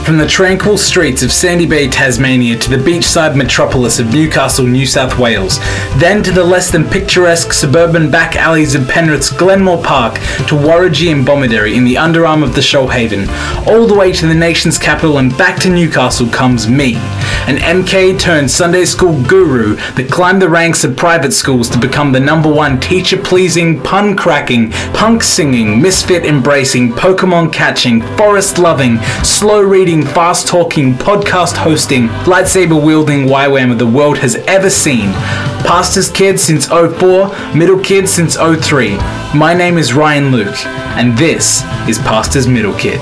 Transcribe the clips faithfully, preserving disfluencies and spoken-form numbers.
From the tranquil streets of Sandy Bay, Tasmania to the beachside metropolis of Newcastle, New South Wales, then to the less than picturesque suburban back alleys of Penrith's Glenmore Park to Warragee and Bomaderry in the underarm of the Shoalhaven, all the way to the nation's capital and back to Newcastle comes me, an M K turned Sunday school guru that climbed the ranks of private schools to become the number one teacher-pleasing, pun-cracking, punk-singing, misfit-embracing, Pokemon-catching, forest-loving, slow-reading, fast-talking, podcast-hosting, lightsaber-wielding Y WAM the world has ever seen. Pastor's kid since oh four, middle kid since oh three. My name is Ryan Luke, and this is Pastor's Middle Kid.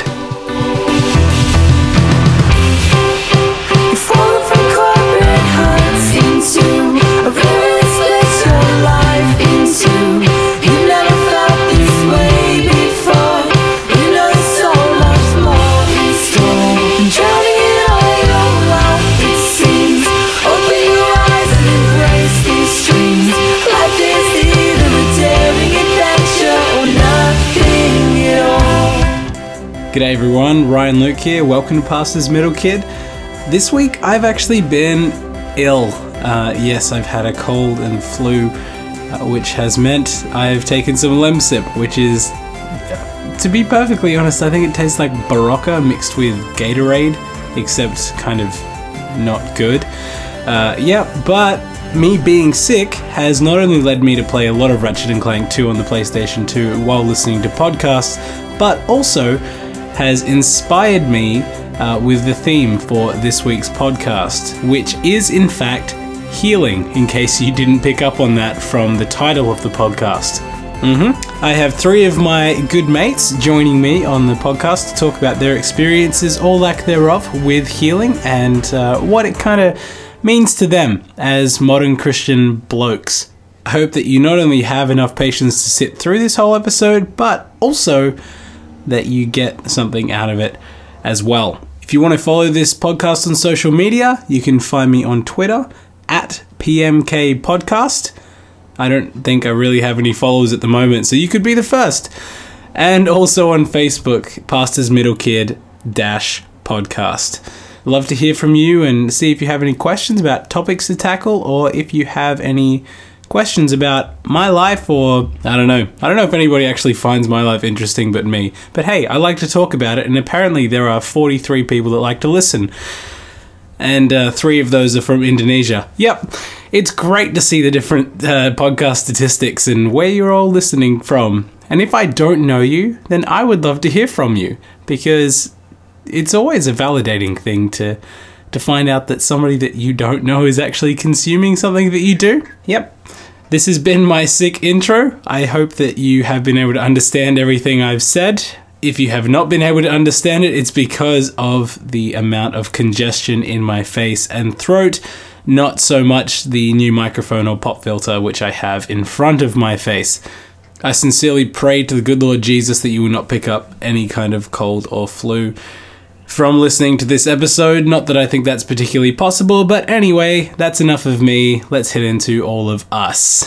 G'day everyone, Ryan Luke here, welcome to Pastor's Middle Kid. This week I've actually been ill. Uh, yes, I've had a cold and flu, uh, which has meant I've taken some Lemsip, which is, uh, to be perfectly honest, I think it tastes like Barocca mixed with Gatorade, except kind of not good. Uh, yeah, but me being sick has not only led me to play a lot of Ratchet and Clank two on the PlayStation two while listening to podcasts, but also has inspired me uh, with the theme for this week's podcast, which is in fact healing, in case you didn't pick up on that from the title of the podcast. Mm-hmm. I have three of my good mates joining me on the podcast to talk about their experiences, or lack thereof, with healing and uh, what it kind of means to them as modern Christian blokes. I hope that you not only have enough patience to sit through this whole episode, but also that you get something out of it as well. If you want to follow this podcast on social media, you can find me on Twitter at P M K Podcast. I don't think I really have any followers at the moment, so you could be the first. And also on Facebook, Pastor's Middle Kid dash podcast. Love to hear from you and see if you have any questions about topics to tackle, or if you have any questions about my life, or I don't know. I don't know if anybody actually finds my life interesting but me. But hey, I like to talk about it, and apparently there are forty-three people that like to listen. And uh, three of those are from Indonesia. Yep, it's great to see the different uh, podcast statistics and where you're all listening from. And if I don't know you, then I would love to hear from you, because it's always a validating thing to to find out that somebody that you don't know is actually consuming something that you do. Yep. This has been my sick intro. I hope that you have been able to understand everything I've said. If you have not been able to understand it, it's because of the amount of congestion in my face and throat, not so much the new microphone or pop filter which I have in front of my face. I sincerely pray to the good Lord Jesus that you will not pick up any kind of cold or flu from listening to this episode. Not that I think that's particularly possible, but anyway, that's enough of me. Let's head into all of us.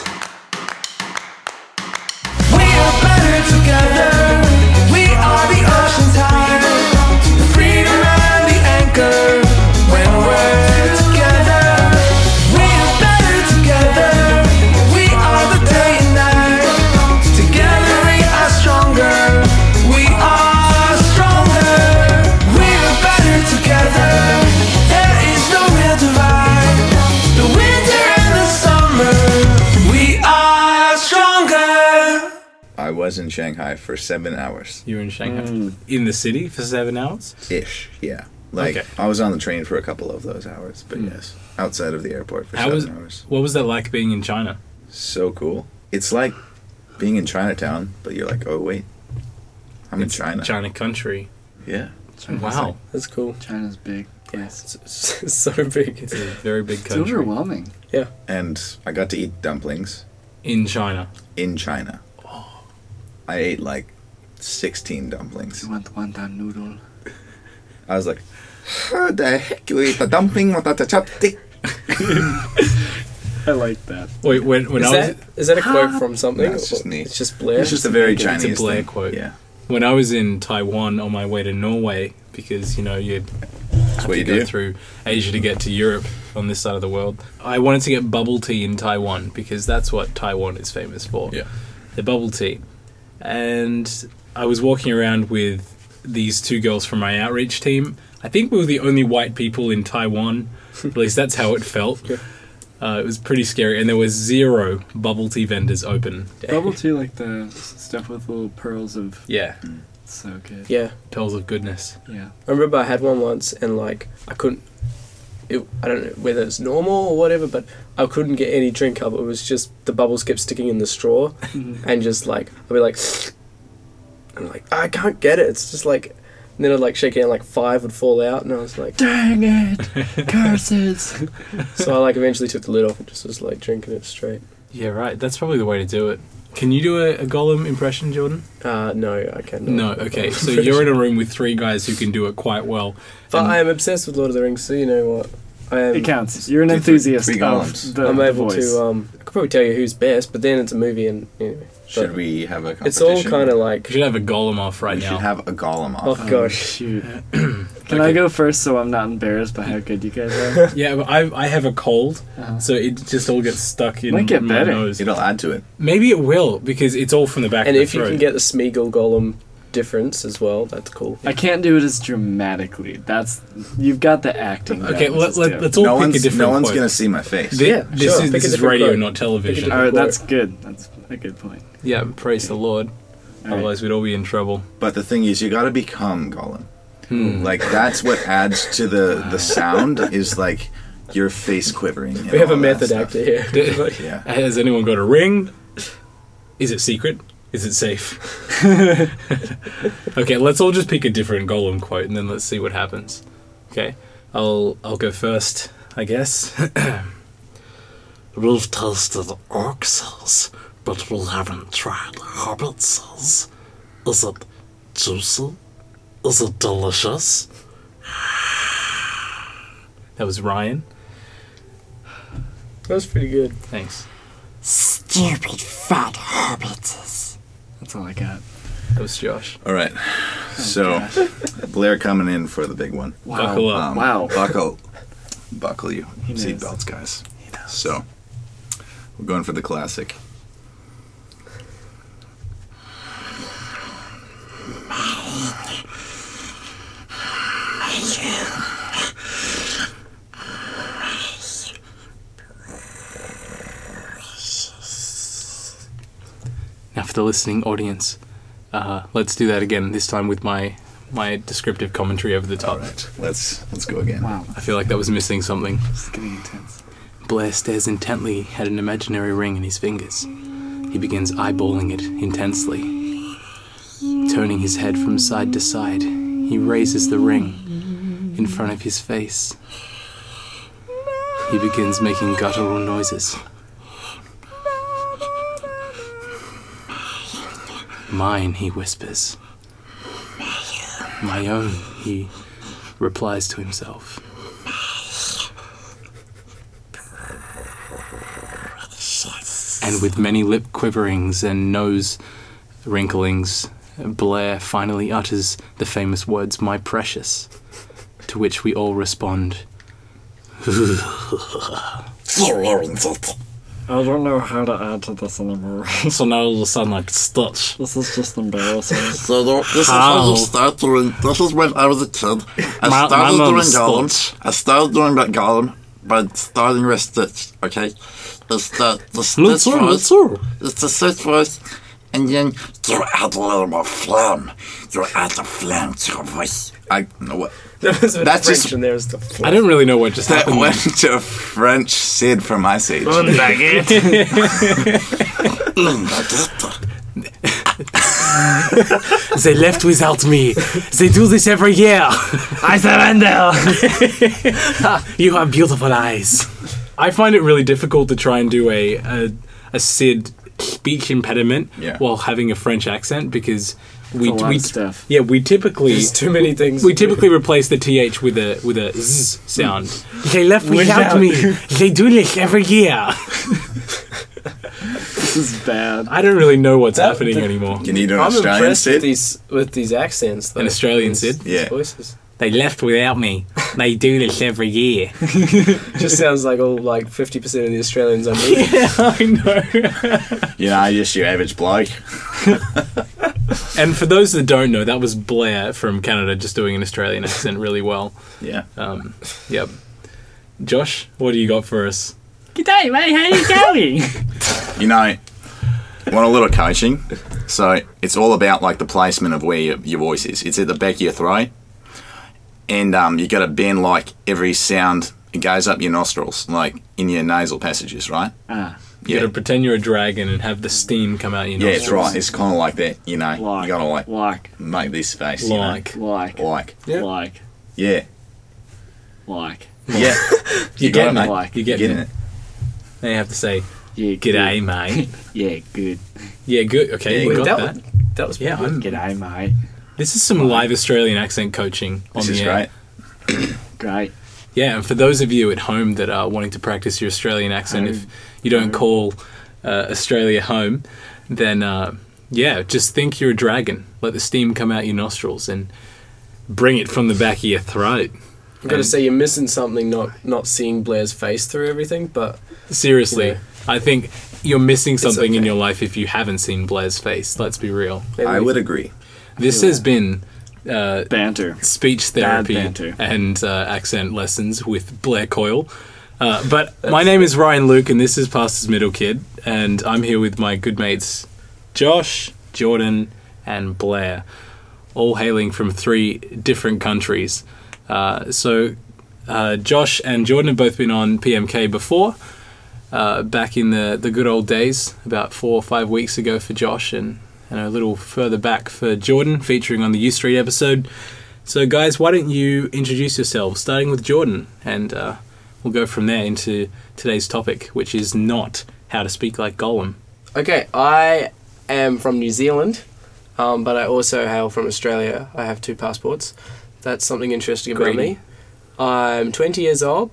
We are better together. We are the ocean tide, the freedom and the anchor. When we're together, we are better together. We are the day and night. Together we are stronger. We are stronger. Together, there is no real divide. The winter and the summer, we are stronger. I was in Shanghai for seven hours. You were in Shanghai? Mm. In the city for seven hours? Ish, yeah. Like, okay. I was on the train for a couple of those hours, but mm. yes, outside of the airport for How seven was, hours. What was that like being in China? So cool. It's like being in Chinatown, but you're like, oh wait, I'm it's in China. China country. Yeah. China's wow, like, that's cool. China's big. Yes, yeah. it's, it's so big. It's a very big country. It's overwhelming. Yeah. And I got to eat dumplings. In China. In China. Oh. I ate like sixteen dumplings. You want the wonton noodle? I was like, how the heck you eat a dumpling without a chopstick? I like that. Wait, when when is I that, was is that a quote from something? No, it's just neat. It's just Blair. It's just a very Chinese It's a Blair thing. quote. Yeah. when I was in Taiwan on my way to Norway, because, you know, you'd have what to you go do. through Asia to get to Europe on this side of the world. I wanted to get bubble tea in Taiwan because that's what Taiwan is famous for. Yeah. The bubble tea. And I was walking around with these two girls from my outreach team. I think we were the only white people in Taiwan. At least that's how it felt. Uh, it was pretty scary. And there was zero bubble tea vendors open. Bubble tea, like the stuff with little pearls of... Yeah. So good. Yeah. Pearls of goodness. Yeah. I remember I had one once and like I couldn't it, I don't know whether it's normal or whatever, but I couldn't get any drink up. It was just the bubbles kept sticking in the straw and just like I'd be like I'm like, I can't get it. It's just like and then I'd like shake it and like five would fall out and I was like Dang it! Curses! so I like eventually took the lid off and just was like drinking it straight. Yeah, right. That's probably the way to do it. Can you do a, a Gollum impression, Jordan? Uh no, I can't. No, okay. So you're in a room with three guys who can do it quite well. But And- I am obsessed with Lord of the Rings, so you know what. I am It counts. You're an Three- enthusiast three of golems. the, I'm the able voice. to um I could probably tell you who's best, but then it's a movie and anyway. Should But we have a competition? it's all kind of like We should have a Gollum off right We now. should have a Golem off. oh Oh, gosh. shoot. Can Okay. I go first so I'm not embarrassed by how good you guys are? Yeah, but I I have a cold, Uh-huh. so it just all gets stuck in Might get my better. nose. It'll add to it. Maybe it will because it's all from the back And of the if you throat. can get the Smeagol Golem difference as well, that's cool. I can't do it as dramatically. That's you've got the acting. down. Okay, This let, is let, dope. let's all No pick a one's, different no one's quote. gonna see my face. Thi- Yeah, this sure. is, Pick this a is different radio, quote. not television. Pick a All right, quote. that's good. That's a good point. Yeah, praise the Lord. All right. Otherwise, we'd all be in trouble. But the thing is, you got to become Gollum. Hmm. Like that's what adds to the the sound is like your face quivering. and We have a all that method stuff. actor here. Yeah. Has anyone got a ring? Is it secret? Is it safe? Okay, let's all just pick a different Gollum quote and then let's see what happens. Okay, I'll I'll go first, I guess. We've tasted orc cells, but we haven't tried hobbit cells. Is it juicy? Is it delicious? That was Ryan. That was pretty good. Thanks. Stupid fat hobbits. That's all I got. That was Josh. All right. So gosh. Blair coming in for the big one. Wow. Buckle up. Um, Wow. Buckle, buckle you. He knows. Seatbelts, guys. So we're going for the classic. Now for the listening audience, uh, let's do that again. This time with my my descriptive commentary over the top. All right. Let's let's go again. Wow. I feel like that was missing something. This is getting intense. Blair stares intently at an imaginary ring in his fingers. He begins eyeballing it intensely. Turning his head from side to side, he raises the ring in front of his face. He begins making guttural noises. Mine, he whispers. My own, he replies to himself. And with many lip quiverings and nose wrinklings, Blair finally utters the famous words, "My precious," to which we all respond. You ruined it. I don't know how to add to this anymore. So now it'll sound like Stutch. This is just embarrassing. So the- this is how How? you start doing. This is when I was a kid. I My- started my doing name is Gollum. Stutch. I started doing that Gollum by starting with Stitch. Okay, it's the the Stitch Let's hear, let's voice. hear. It's the Stitch voice, and then you add a little more phlegm. You add the phlegm to your voice. I know what. That was a That's French just- and there's the I don't really know what just That happened. went to French Sid from Ice Age. They left without me. They do this every year. I surrender! You have beautiful eyes. I find it really difficult to try and do a a, a Sid speech impediment Yeah. while having a French accent because we a lot we of stuff. yeah we typically There's too many things. we typically replace the th with a with a z sound. They left without Without- me. They do this every year. This is bad. I don't really know what's That- happening that- anymore. You need an I'm Australian impressed with Sid? these with these accents. Though. An Australian These- Sid? these Yeah. voices. They left without me. They do this every year. Just sounds like all like fifty percent of the Australians I meet. I know. You know, just your average bloke. And for those that don't know, that was Blair from Canada just doing an Australian accent really well. Yeah. Um, yep. Josh, what do you got for us? G'day, mate. How you going? You know, want a little coaching? So it's all about like the placement of where your, your voice is. It's at the back of your throat, and um, you got to bend like every sound. It goes up your nostrils, like in your nasal passages, right? ah, You Yeah, gotta pretend you're a dragon and have the steam come out your yeah, nostrils. it's right. It's kind of like that. You know, like, you gotta like like, make this face. You know? Like. like, like, Yeah. like, yeah, like. yeah. You got get it, me. mate. Like. You get Getting me. it. Then you have to say, Yeah, g'day, good. mate. Yeah, good. Yeah, good. Okay, Yeah, you good. got that, that. that was Yeah, I'm, G'day, mate. this is some live Australian accent coaching on This the is air. great. Great. Yeah, and for those of you at home that are wanting to practice your Australian accent, if you don't call uh, Australia home, then uh, yeah, just think you're a dragon. Let the steam come out your nostrils and bring it from the back of your throat. I've got to say you're missing something, not not seeing Blair's face through everything. But Seriously, Yeah. I think you're missing something in okay. your life if you haven't seen Blair's face. Let's be real. maybe I we- would agree. This has been uh, Banter. speech Bad therapy banter. and uh, accent lessons with Blair Coyle. Uh, but my name is Ryan Luke, and this is Pastor's Middle Kid, and I'm here with my good mates Josh, Jordan, and Blair, all hailing from three different countries. Uh, so uh, Josh and Jordan have both been on P M K before, uh, back in the, the good old days, about four or five weeks ago for Josh, and, and a little further back for Jordan, featuring on the U Street episode. So guys, why don't you introduce yourselves, starting with Jordan, and uh, we'll go from there into today's topic, which is not how to speak like Gollum. Okay, I am from New Zealand, um, but I also hail from Australia. I have two passports. That's something interesting about Greedy. me. I'm twenty years old,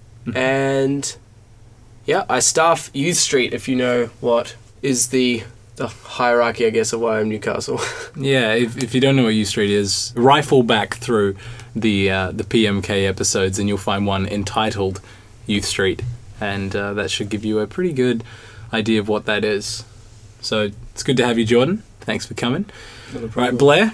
and yeah, I staff Youth Street. If you know what is the the hierarchy, I guess, of why I'm Newcastle. Yeah, if, if you don't know what U Street is, rifle back through the uh, the P M K episodes and you'll find one entitled Youth Street, and uh, that should give you a pretty good idea of what that is. So it's good to have you, Jordan. Thanks for coming. Right, Blair?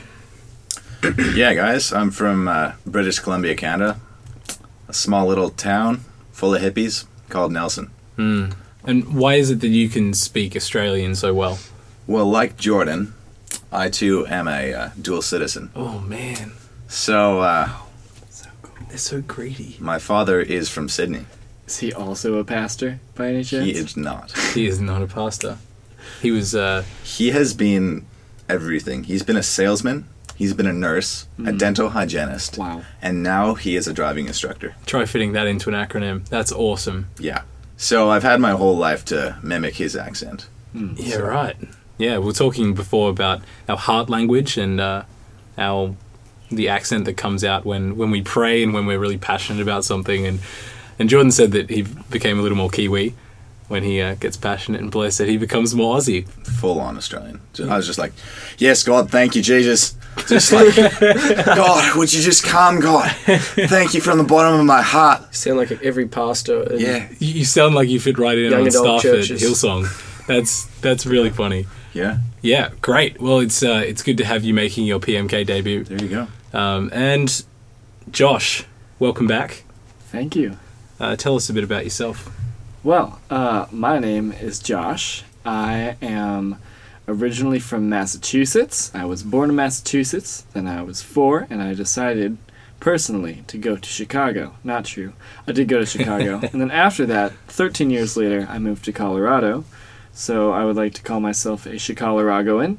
Yeah, guys, I'm from uh, British Columbia, Canada. A small little town full of hippies called Nelson. Mm. And why is it that you can speak Australian so well? Well, like Jordan, I too am a uh, dual citizen. Oh, man. So, uh, They're so greedy. my father is from Sydney. Is he also a pastor by any chance? He is not. He is not a pastor. He was, uh, He has been everything. He's been a salesman, he's been a nurse, a dental hygienist, Wow. and now he is a driving instructor. try fitting that into an acronym. That's awesome. Yeah. So I've had my whole life to mimic his accent. Yeah, right. Yeah, we were talking before about our heart language and uh, our the accent that comes out when, when we pray and when we're really passionate about something. And, and Jordan said that he became a little more Kiwi when he uh, gets passionate, and Blair said he becomes more Aussie. Full on Australian. So I was just like, yes, God, thank you, Jesus. Just like, God, would you just come, God? Thank you from the bottom of my heart. Sound like every pastor. In, Yeah. You you sound like you fit right in Young on adult staff at churches. Hillsong. That's that's really funny. Yeah. Yeah, great. Well, it's uh, it's good to have you making your P M K debut. There you go. Um, and Josh, welcome back. Thank you. Uh, tell us a bit about yourself. Well, uh, my name is Josh. I am originally from Massachusetts. I was born in Massachusetts. Then I was four, and I decided personally to go to Chicago. Not true. I did go to Chicago. And then after that, thirteen years later, I moved to Colorado. So I would like to call myself a Chicoloragoan.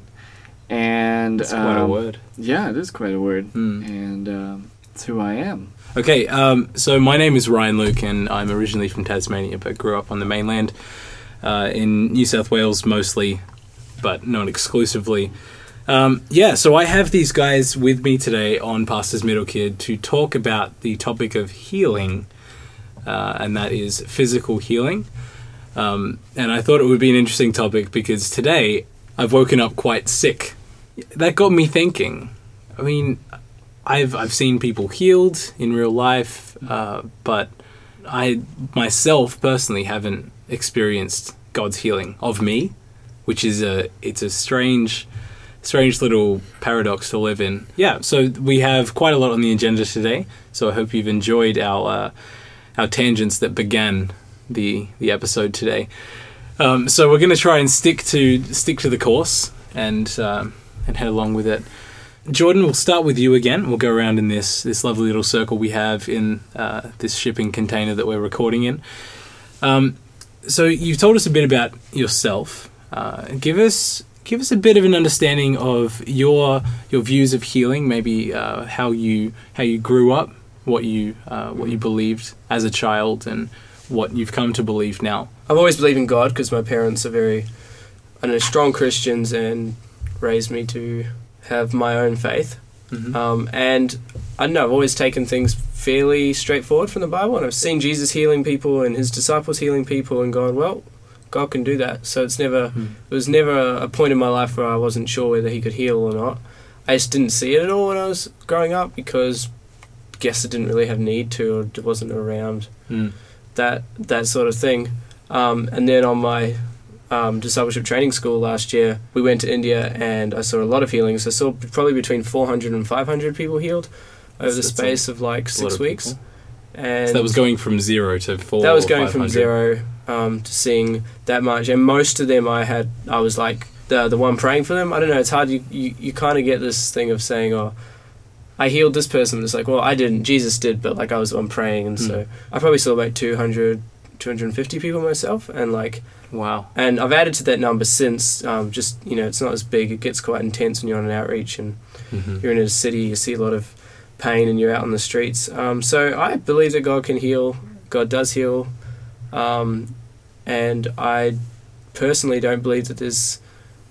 And That's quite a um, word. Yeah, it is quite a word. Mm. And um, it's who I am. Okay, um, so my name is Ryan Luke, and I'm originally from Tasmania, but grew up on the mainland uh, in New South Wales mostly, but not exclusively. Um, yeah, so I have these guys with me today on Pastor's Middle Kid to talk about the topic of healing, uh, and that is physical healing. Um, and I thought it would be an interesting topic because today I've woken up quite sick. That got me thinking. I mean, I've I've seen people healed in real life, uh, but I myself personally haven't experienced God's healing of me, which is a it's a strange, strange little paradox to live in. Yeah, so we have quite a lot on the agenda today. So I hope you've enjoyed our uh, our tangents that began the the episode today. Um, so we're going to try and stick to stick to the course and um, and head along with it. Jordan, we'll start with you again. We'll go around in this this lovely little circle we have in uh, this shipping container that we're recording in. Um, so you've told us a bit about yourself. Uh, give us give us a bit of an understanding of your your views of healing. Maybe uh, how you how you grew up, what you uh, what you believed as a child, and what you've come to believe now. I've always believed in God because my parents are very, I don't know, strong Christians and raised me to have my own faith. Mm-hmm. Um, and I don't know, I've always taken things fairly straightforward from the Bible, and I've seen Jesus healing people and his disciples healing people and gone, well, God can do that. So it's never, Mm. it was never a point in my life where I wasn't sure whether he could heal or not. I just didn't see it at all when I was growing up because I guess I didn't really have need to, or it wasn't around. Mm. that that sort of thing. Um, and then on my um, discipleship training school last year, we went to India and I saw a lot of healings. I saw probably between four hundred and five hundred people healed over the That's space of like a lot six of weeks. people. And So that was going from zero to four. that was or going five from hundred. zero um, to seeing that much. And most of them I had, I was like the the one praying for them. I don't know, it's hard. You, you, you kind of get this thing of saying, oh, I healed this person. It's like, well, I didn't. Jesus did, but like I was the one praying. And so I probably saw about two hundred, two hundred fifty people myself. And like, Wow. and I've added to that number since, um, just, you know, it's not as big. It gets quite intense when you're on an outreach and Mm-hmm. you're in a city, you see a lot of pain and you're out on the streets. Um, so I believe that God can heal. God does heal. Um, and I personally don't believe that there's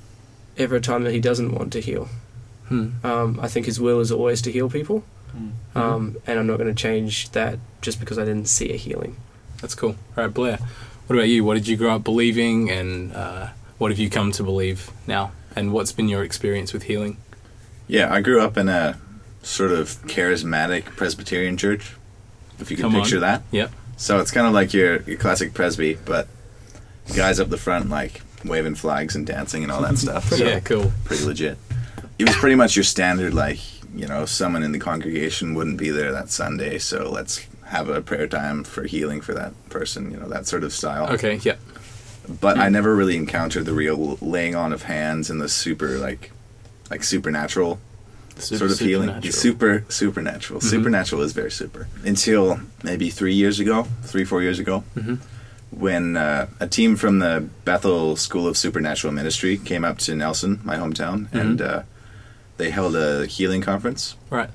ever a time that he doesn't want to heal. Hmm. Um, I think his will is always to heal people. Mm-hmm. Um, and I'm not going to change that just because I didn't see a healing. That's cool. All right, Blair, what about you? What did you grow up believing, and uh, what have you come to believe now? And what's been your experience with healing? Yeah, I grew up in a sort of charismatic Presbyterian church, if you can Come on. picture that. Yep. So it's kind of like your, your classic Presby, but guys up the front, like, waving flags and dancing and all that stuff. So Yeah, cool. pretty legit. It was pretty much your standard, like, you know, someone in the congregation wouldn't be there that Sunday, so let's have a prayer time for healing for that person, you know, that sort of style. Okay, yeah. But I never really encountered the real laying on of hands and the super, like, like supernatural Super- sort of healing. supernatural. Super, supernatural. Mhm. Supernatural is very super. Until maybe three years ago, three, four years ago, Mhm. when uh, a team from the Bethel School of Supernatural Ministry came up to Nelson, my hometown, Mhm. and uh, they held a healing conference. Right.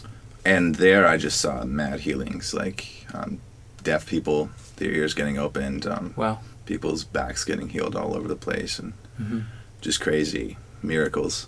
And there I just saw mad healings, like um, deaf people, their ears getting opened, um, Wow. people's backs getting healed all over the place, and Mm-hmm. just crazy miracles.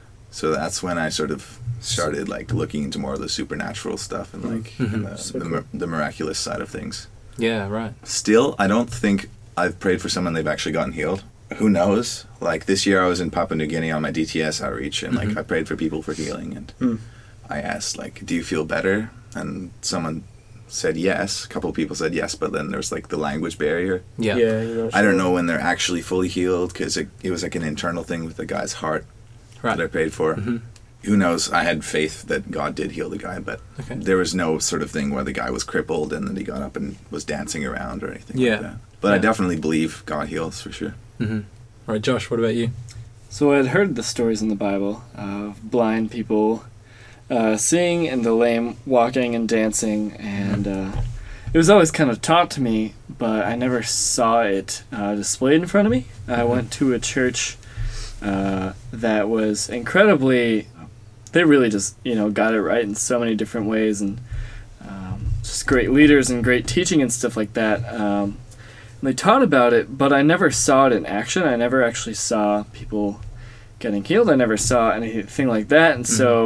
So that's when I sort of started like looking into more of the supernatural stuff and like Mhm. and the, So the, cool. mir- the miraculous side of things. Yeah, right. Still, I don't think I've prayed for someone they've actually gotten healed. Who knows? Like this year, I was in Papua New Guinea on my D T S outreach, and like Mhm. I prayed for people for healing, and Hmm. I asked like, "Do you feel better?" And someone said yes. A couple of people said yes, but then there's like the language barrier. Yeah. Yeah, you're not I don't sure. know when they're actually fully healed because it, it was like an internal thing with the guy's heart Right. that I prayed for. Mhm. Who knows? I had faith that God did heal the guy, but Okay. there was no sort of thing where the guy was crippled and then he got up and was dancing around or anything Yeah. like that. But I Yeah. definitely believe God heals for sure. Mm-hmm. All right, Josh, what about you? So I'd heard the stories in the Bible of blind people uh, seeing and the lame walking and dancing, and uh, it was always kind of taught to me, but I never saw it uh, displayed in front of me. I went to a church uh, that was incredibly, they really just, you know, got it right in so many different ways, and um, just great leaders and great teaching and stuff like that. Um, and they taught about it, but I never saw it in action. I never actually saw people getting healed. I never saw anything like that, and so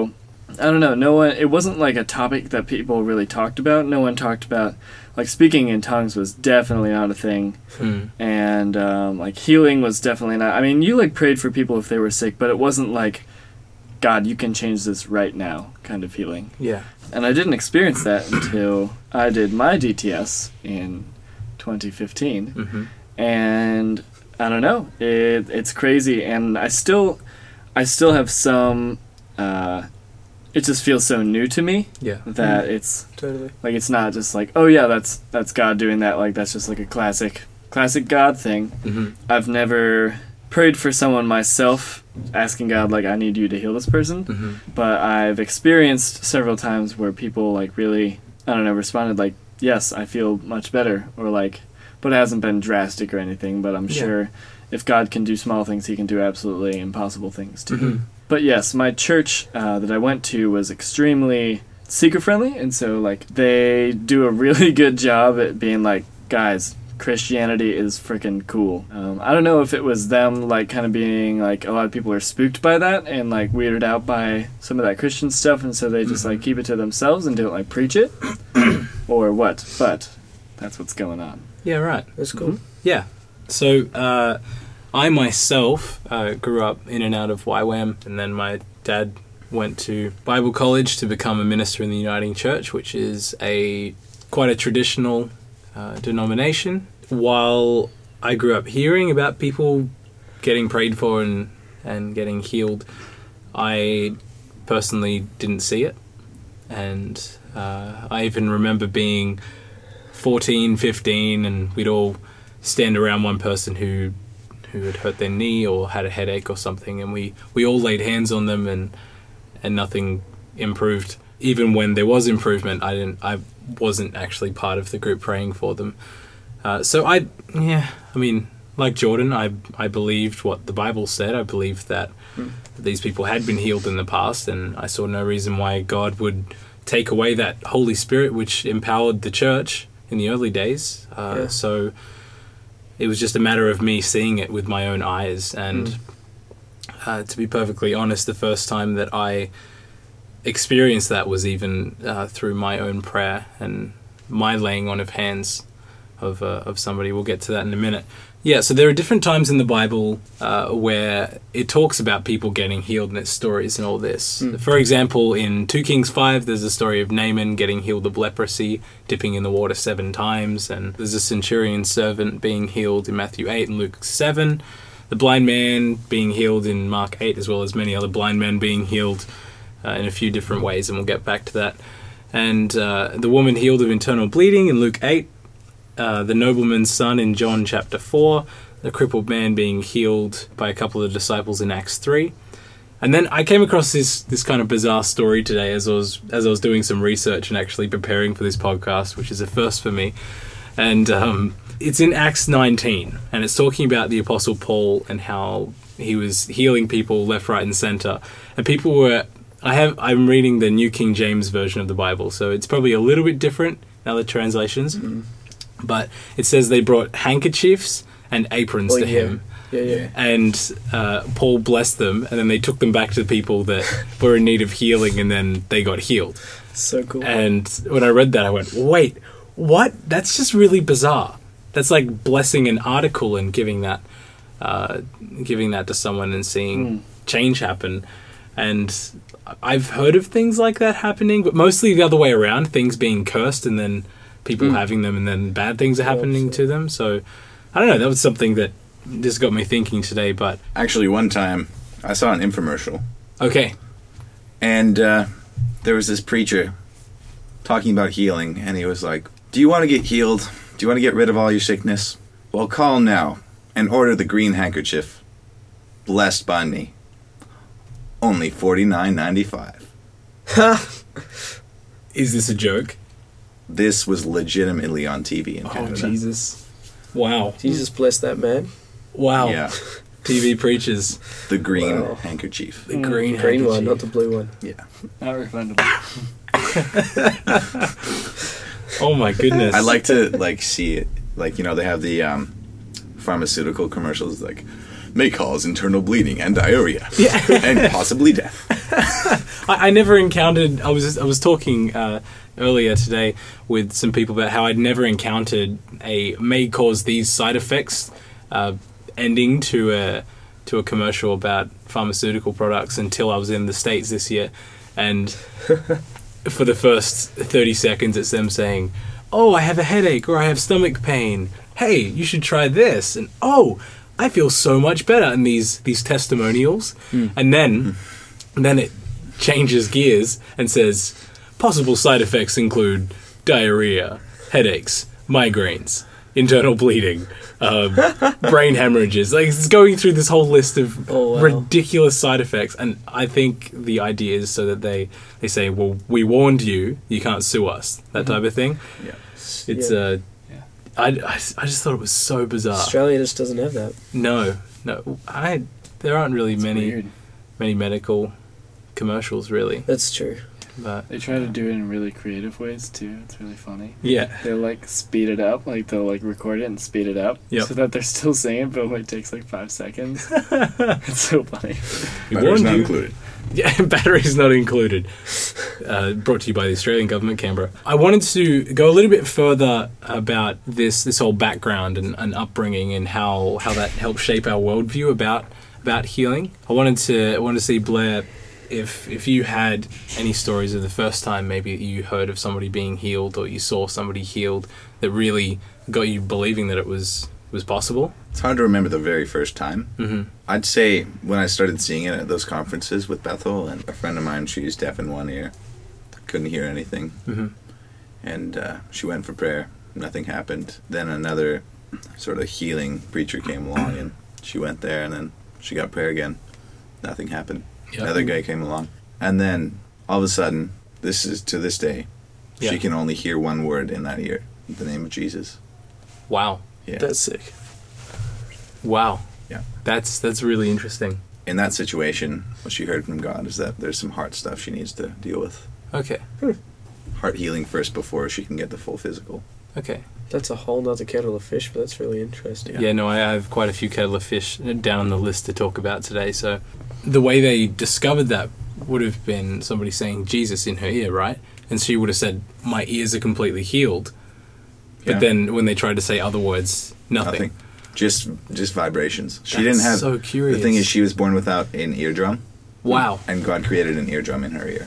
I don't know. No one. It wasn't like a topic that people really talked about. No one talked about like speaking in tongues was definitely not a thing, Hmm. and um, like healing was definitely not. I mean, you like prayed for people if they were sick, but it wasn't like, God, you can change this right now kind of healing. Yeah. And I didn't experience that until I did my D T S in twenty fifteen, Mm-hmm. and I don't know. It it's crazy, and I still, I still have some. Uh, it just feels so new to me Yeah. that it's Totally. like it's not just like, oh yeah, that's that's God doing that. Like that's just like a classic classic God thing. Mm-hmm. I've never prayed for someone myself, asking God like, I need you to heal this person. Mm-hmm. But I've experienced several times where people like really, I don't know, responded like, yes, I feel much better, or like, but it hasn't been drastic or anything. But I'm Yeah. sure if God can do small things, He can do absolutely impossible things too. Mhm. But yes, my church uh, that I went to was extremely seeker friendly, and so like they do a really good job at being like, guys, Christianity is freaking cool. Um, I don't know if it was them like kind of being like, a lot of people are spooked by that and like weirded out by some of that Christian stuff, and so they just like keep it to themselves and don't like preach it, or what. But that's what's going on. Yeah, right. That's cool. Yeah. So, uh, I myself uh, grew up in and out of Y WAM, and then my dad went to Bible college to become a minister in the Uniting Church, which is a quite a traditional uh, denomination. While I grew up hearing about people getting prayed for and, and getting healed, I personally didn't see it. And uh, I even remember being fourteen, fifteen, and we'd all stand around one person who who had hurt their knee or had a headache or something, and we, we all laid hands on them, and and nothing improved. Even when there was improvement, I didn't I wasn't actually part of the group praying for them. Uh, so I yeah I mean, like Jordan, I I believed what the Bible said. I believed that these people had been healed in the past, and I saw no reason why God would take away that Holy Spirit which empowered the church in the early days. Uh, Yeah. So it was just a matter of me seeing it with my own eyes. And uh, to be perfectly honest, the first time that I experienced that was even uh, through my own prayer and my laying on of hands of uh, of somebody. We'll get to that in a minute. Yeah, so there are different times in the Bible uh, where it talks about people getting healed and its stories and all this. Mm. For example, in two Kings five, there's a story of Naaman getting healed of leprosy, dipping in the water seven times, and there's a centurion's servant being healed in Matthew eight and Luke seven, the blind man being healed in Mark eight, as well as many other blind men being healed uh, in a few different ways, and we'll get back to that. And uh, the woman healed of internal bleeding in Luke eight, Uh, the nobleman's son in John chapter four, the crippled man being healed by a couple of disciples in Acts three. And then I came across this this kind of bizarre story today as I was as I was doing some research and actually preparing for this podcast, which is a first for me. And um, it's in Acts nineteen, and it's talking about the Apostle Paul and how he was healing people left, right, and center. And people were I have I'm reading the New King James version of the Bible, so it's probably a little bit different in other translations. Mm-hmm. But it says they brought handkerchiefs and aprons Oh, to yeah. him. Yeah, yeah. And uh, Paul blessed them, and then they took them back to the people that were in need of healing, and then they got healed. So cool. And when I read that, I went, wait, what? That's just really bizarre. That's like blessing an article and giving that uh, giving that to someone and seeing Mm. change happen. And I've heard of things like that happening, but mostly the other way around, things being cursed and then people Mm. having them and then bad things are happening Yeah, to them. So, I don't know, that was something that just got me thinking today, but... Actually, one time I saw an infomercial, Okay. and uh, there was this preacher talking about healing, and he was like, do you want to get healed? Do you want to get rid of all your sickness? Well, call now and order the green handkerchief, blessed by me. Only forty-nine ninety-five. Is this a joke? This was legitimately on T V in Canada. Oh, Jesus. Wow. Jesus bless that man. Wow. Yeah, T V preaches. the green Wow. handkerchief. The green Green one, handkerchief. not the blue one. Yeah. Not refundable. Oh my goodness. I like to like see it, like, you know, they have the um, pharmaceutical commercials, like, may cause internal bleeding and diarrhea, Yeah. and possibly death. I, I never encountered. I was I was talking uh, earlier today with some people about how I'd never encountered a may cause these side effects uh, ending to a to a commercial about pharmaceutical products until I was in the States this year, and for the first thirty seconds, it's them saying, "Oh, I have a headache," or "I have stomach pain. Hey, you should try this," and "Oh, I feel so much better," and these these testimonials, mm. and then mm. and then it changes gears and says possible side effects include diarrhea, headaches, migraines, internal bleeding, uh, brain hemorrhages. Like, it's going through this whole list of oh, wow. ridiculous side effects, and I think the idea is so that they they say, "Well, we warned you, you can't sue us," that mm-hmm. type of thing. Yeah, it's yeah. uh. I, I, I just thought it was so bizarre. Australia just doesn't have that. No, no. I there aren't really It's many weird. many medical commercials, really. That's true. But They try to do it in really creative ways too. It's really funny. yeah, They'll like speed it up, like they'll like record it and speed it up, Yep. so that they're still singing, but it only takes like five seconds. It's so funny. we Batteries warned not you. included. Yeah, batteries not included. Uh, brought to you by the Australian government, Canberra. I wanted to go a little bit further about this this whole background and, and upbringing and how, how that helped shape our worldview about about healing. I wanted to I wanted to see, Blair, if if you had any stories of the first time maybe you heard of somebody being healed or you saw somebody healed that really got you believing that it was was possible. It's hard to remember the very first time. Mm-hmm. I'd say when I started seeing it at those conferences with Bethel, and a friend of mine, she was deaf in one ear, couldn't hear anything, Mm-hmm. and uh, she went for prayer. Nothing happened. Then another sort of healing preacher came along, and she went there, and then she got prayer again. Nothing happened. Yep. Another guy came along, and then all of a sudden, this is to this day, Yeah. she can only hear one word in that ear: the name of Jesus. Wow. Yeah. That's sick. Wow. Yeah. That's that's really interesting. In that situation, what she heard from God is that there's some heart stuff she needs to deal with. Okay. Heart healing first before she can get the full physical. Okay. That's a whole nother kettle of fish, but that's really interesting. Yeah, no, I have quite a few kettle of fish down on the list to talk about today. So the way they discovered that would have been somebody saying Jesus in her ear, right? And she would have said, "My ears are completely healed." But Yeah. then when they tried to say other words, nothing. Nothing. Just just vibrations. She That's didn't have. so curious. The thing is, she was born without an eardrum, Wow. and God created an eardrum in her ear.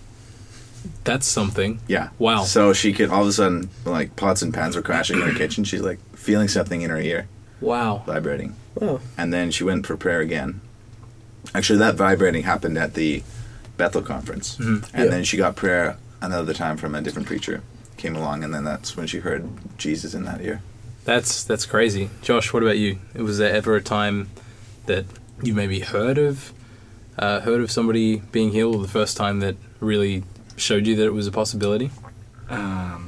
That's something. Yeah. Wow. So she could all of a sudden, like pots and pans were crashing in her kitchen. She's like feeling something in her ear Wow. vibrating, Wow. and then she went for prayer again. Actually, that vibrating happened at the Bethel conference, Mhm. and Yeah. then she got prayer another time from a different preacher. Came along, and then that's when she heard Jesus in that ear. That's that's crazy. Josh, what about you? Was there ever a time that you maybe heard of uh, heard of somebody being healed, or the first time that really showed you that it was a possibility? Um,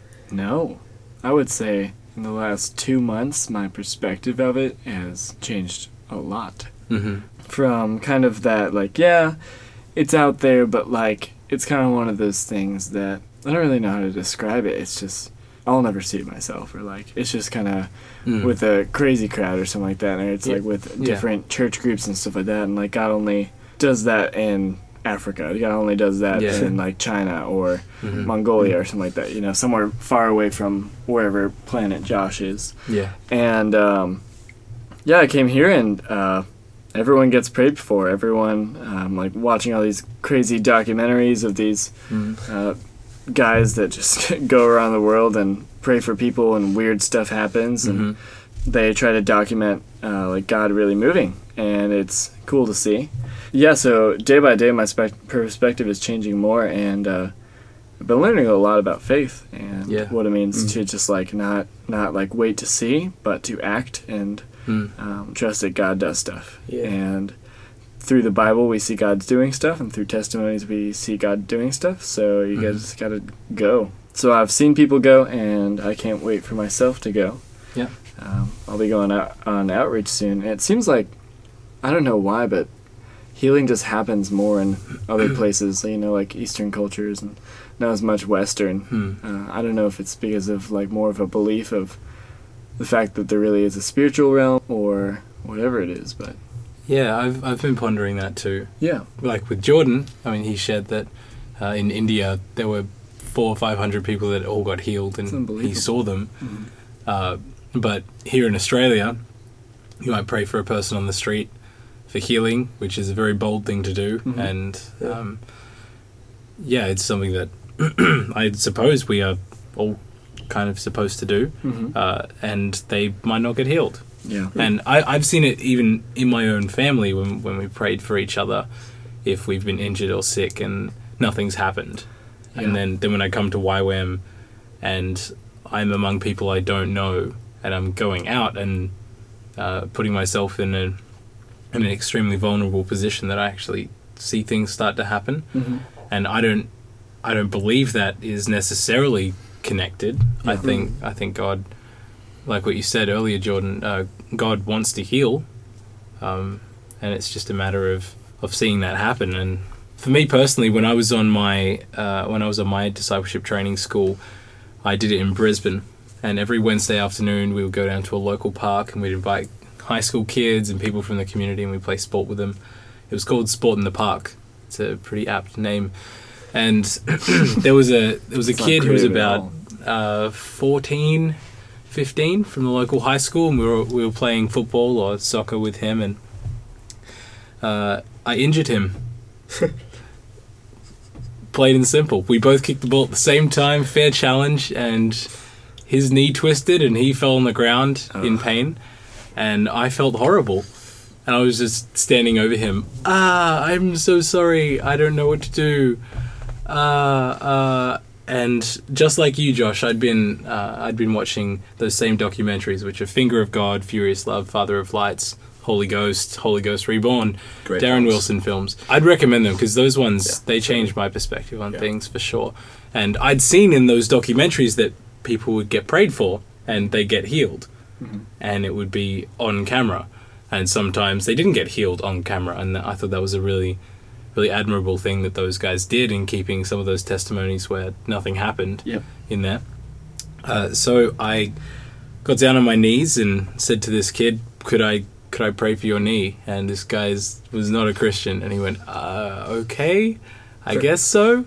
no. I would say in the last two months, my perspective of it has changed a lot. Mm-hmm. From kind of that, like, yeah, it's out there, but, like, it's kind of one of those things that I don't really know how to describe it. It's just, I'll never see it myself, or, like, it's just kind of Mm. with a crazy crowd or something like that, or it's, Yeah. like, with Yeah. different church groups and stuff like that, and, like, God only does that in Africa. God only does that Yeah. in, like, China or Mhm. Mongolia or something like that, you know, somewhere far away from wherever planet Josh is. Yeah. And um, yeah, I came here and uh, everyone gets prayed for. Everyone, um, like watching all these crazy documentaries of these Mm. uh, guys that just go around the world and pray for people, and weird stuff happens, and Mhm. they try to document uh, like God really moving, and it's cool to see. Yeah, so day by day, my spec- perspective is changing more, and uh, I've been learning a lot about faith and Yeah. what it means Mm. to just like not not like wait to see, but to act and Mm. um, trust that God does stuff. Yeah. And through the Bible, we see God's doing stuff, and through testimonies, we see God doing stuff. So you Mhm. guys gotta go. So I've seen people go, and I can't wait for myself to go. Yeah. Um, I'll be going out on outreach soon. And it seems like, I don't know why, but healing just happens more in other places, you know, like Eastern cultures, and not as much Western. Hmm. Uh, I don't know if it's because of like more of a belief of the fact that there really is a spiritual realm or whatever it is, but Yeah, I've I've been pondering that too. Yeah. Like with Jordan, I mean, he shared that uh, in India there were four or five hundred people that all got healed, It's and he unbelievable. saw them. Mhm. Uh, but here in Australia, you might pray for a person on the street for healing, which is a very bold thing to do, Mhm. and Yeah. um, yeah, it's something that I suppose we are all kind of supposed to do, Mhm. uh, and they might not get healed. Yeah. And I, I've seen it even in my own family when when we prayed for each other, if we've been injured or sick and nothing's happened. Yeah. And then, then when I come to Y WAM and I'm among people I don't know and I'm going out and uh, putting myself in, a, in an extremely vulnerable position, that I actually see things start to happen. Mhm. And I don't I don't believe that is necessarily connected. I think I think God, like what you said earlier, Jordan, uh, God wants to heal, um, and it's just a matter of, of seeing that happen. And for me personally, when I was on my uh, when I was on my discipleship training school, I did it in Brisbane, and every Wednesday afternoon we would go down to a local park and we'd invite high school kids and people from the community, and we play sport with them. It was called Sport in the Park. It's a pretty apt name. And there was a there was a It's not kid who was creative at about uh, fourteen, fifteen from the local high school, and we were we were playing football or soccer with him, and uh, I injured him. Plain and simple. We both kicked the ball at the same time, fair challenge, and his knee twisted and he fell on the ground in pain, and I felt horrible. And I was just standing over him. Ah, I'm so sorry. I don't know what to do. Uh, uh, and just like you, Josh, I'd been uh, I'd been watching those same documentaries, which are Finger of God, Furious Love, Father of Lights, Holy Ghost, Holy Ghost Reborn, Great Darren films. Wilson films. I'd recommend them because those ones, Yeah, they changed my perspective on Yeah. things for sure. And I'd seen in those documentaries that people would get prayed for and they get healed, and it would be on camera. And sometimes they didn't get healed on camera, and I thought that was a really, really admirable thing that those guys did in keeping some of those testimonies where nothing happened Yep. in there. Uh, so I got down on my knees and said to this kid, "Could I, could I pray for your knee?" And this guy was not a Christian, and he went, uh, "Okay, I guess so."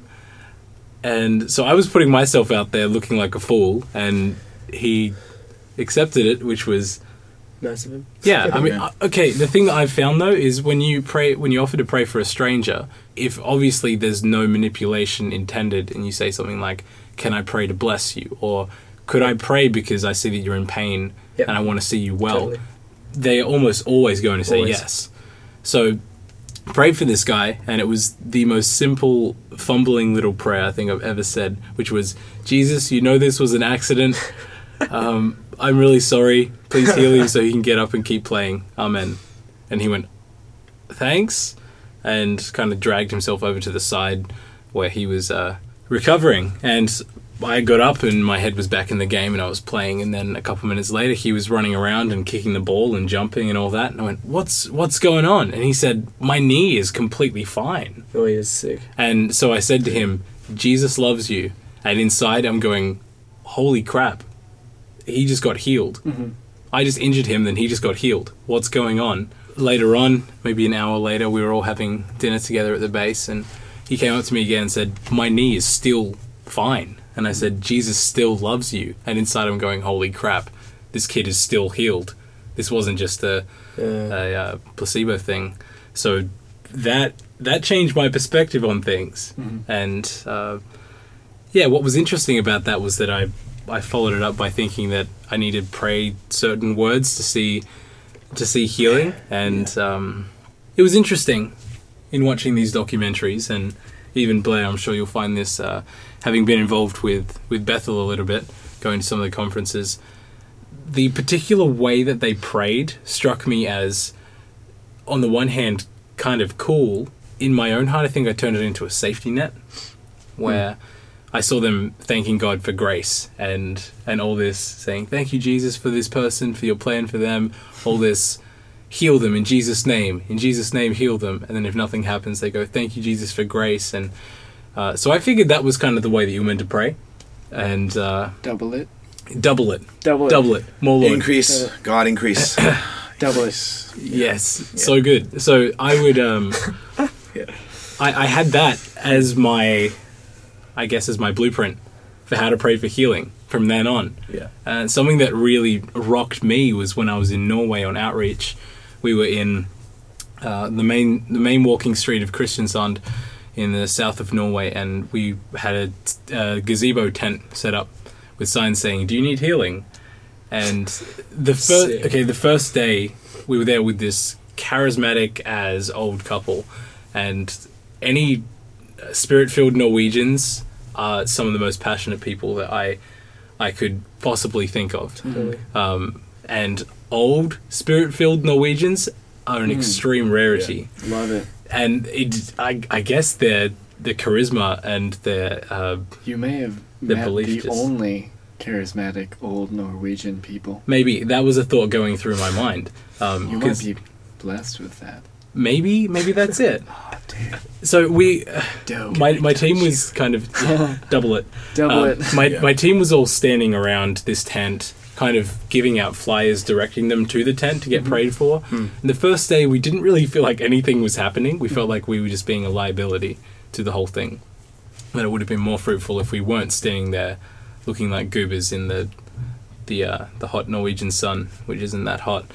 And so I was putting myself out there, looking like a fool, and he accepted it, which was. Nice of him. Yeah, I mean, Yeah. uh, okay. The thing that I've found though is when you pray, when you offer to pray for a stranger, if obviously there's no manipulation intended, and you say something like, "Can I pray to bless you?" or "Could I pray because I see that you're in pain Yep. and I want to see you well?" Totally. They're almost always going to say Always. yes. So, prayed for this guy, and it was the most simple, fumbling little prayer I think I've ever said, which was, "Jesus, you know this was an accident. Um, I'm really sorry. Please heal him so he can get up and keep playing. Amen." And he went, "Thanks," and kind of dragged himself over to the side where he was uh, recovering. And I got up and my head was back in the game and I was playing. And then a couple minutes later, he was running around and kicking the ball and jumping and all that. And I went, "What's what's going on?" And he said, "My knee is completely fine." Oh, he is sick. And so I said to him, "Jesus loves you." And inside I'm going, "Holy crap. He just got healed. I just injured him, then he just got healed. What's going on?" Later on, maybe an hour later, we were all having dinner together at the base, and he came up to me again and said, "My knee is still fine." And I said, "Jesus still loves you." And inside I'm going, "Holy crap, this kid is still healed. This wasn't just a, Yeah. a uh, placebo thing." So that that changed my perspective on things. And uh, yeah, what was interesting about that was that I I followed it up by thinking that I needed to pray certain words to see to see healing, and um, it was interesting in watching these documentaries. And even Blair, I'm sure you'll find this, uh, having been involved with with Bethel a little bit, going to some of the conferences, the particular way that they prayed struck me as, on the one hand, kind of cool. In my own heart, I think I turned it into a safety net, where I saw them thanking God for grace and and all this, saying, "Thank you, Jesus, for this person, for your plan for them." All this, "Heal them in Jesus' name. In Jesus' name, heal them." And then if nothing happens, they go, "Thank you, Jesus, for grace." And uh, so I figured that was kind of the way that you were meant to pray, and uh, Double it. double it, Double it. double it, more Lord. Increase, God, increase. Double it. Yes, so good. So I would, um, I, I had that as my, I guess, as my blueprint for how to pray for healing from then on. Yeah. And something that really rocked me was when I was in Norway on outreach. We were in uh, the main the main walking street of Kristiansand in the south of Norway, and we had a, t- a gazebo tent set up with signs saying, "Do you need healing?" And the first, Sick. okay, the first day we were there with this charismatic as old couple, and any spirit-filled Norwegians are some of the most passionate people that I I could possibly think of. Totally. Um, and old spirit-filled Norwegians are an extreme rarity, Love it. and it I, I guess their the charisma and their uh, You may have The met belief the just- only charismatic old Norwegian people. maybe that was a thought going through my mind. Um, You 'cause might be blessed with that. maybe maybe that's it. Oh, dude. So we, uh, Dope. my my team was kind of double it. Double Um, it. My my team was all standing around this tent, kind of giving out flyers, directing them to the tent to get prayed for. And the first day, we didn't really feel like anything was happening. We felt like we were just being a liability to the whole thing. But it would have been more fruitful if we weren't standing there, looking like goobers in the the uh, the hot Norwegian sun, which isn't that hot.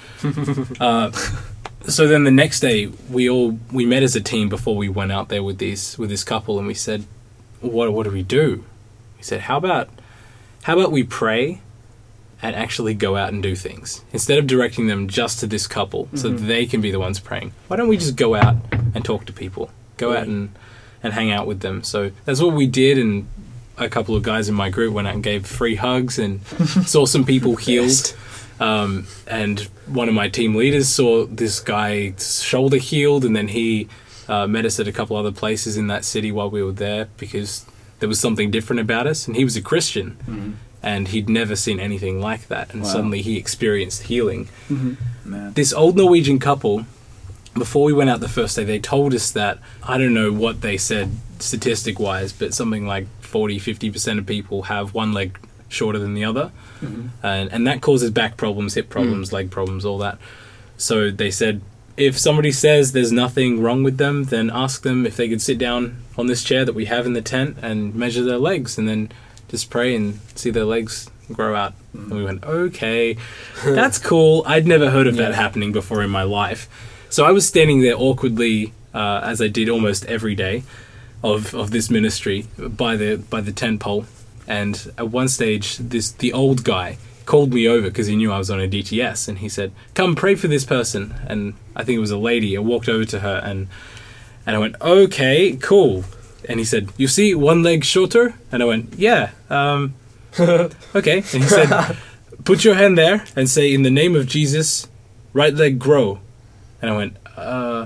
uh, so then the next day, we all we met as a team before we went out there with these with this couple, and we said, "What what do we do?" We said, "How about how about we pray and actually go out and do things instead of directing them just to this couple, so that they can be the ones praying? Why don't we just go out and talk to people, go out and and hang out with them?" So that's what we did, and a couple of guys in my group went out and gave free hugs and saw some people healed. Um, and one of my team leaders saw this guy's shoulder healed, and then he uh, met us at a couple other places in that city while we were there because there was something different about us. And he was a Christian, and he'd never seen anything like that. And Wow. suddenly he experienced healing. Man. This old Norwegian couple, before we went out the first day, they told us that, I don't know what they said statistic-wise, but something like forty, fifty percent of people have one leg shorter than the other. And, and that causes back problems, hip problems, leg problems, all that. So they said, if somebody says there's nothing wrong with them, then ask them if they could sit down on this chair that we have in the tent and measure their legs, and then just pray and see their legs grow out. And we went, okay, that's cool. I'd never heard of that happening before in my life. So I was standing there awkwardly, uh, as I did almost every day of, of this ministry, by the by the tent pole. And at one stage, this the old guy called me over because he knew I was on a D T S, and he said, "Come pray for this person." And I think it was a lady. I walked over to her, and and I went, "Okay, cool." And he said, "You see one leg shorter?" And I went, "Yeah, um, okay." And he said, "Put your hand there and say, in the name of Jesus, right leg grow." And I went, uh,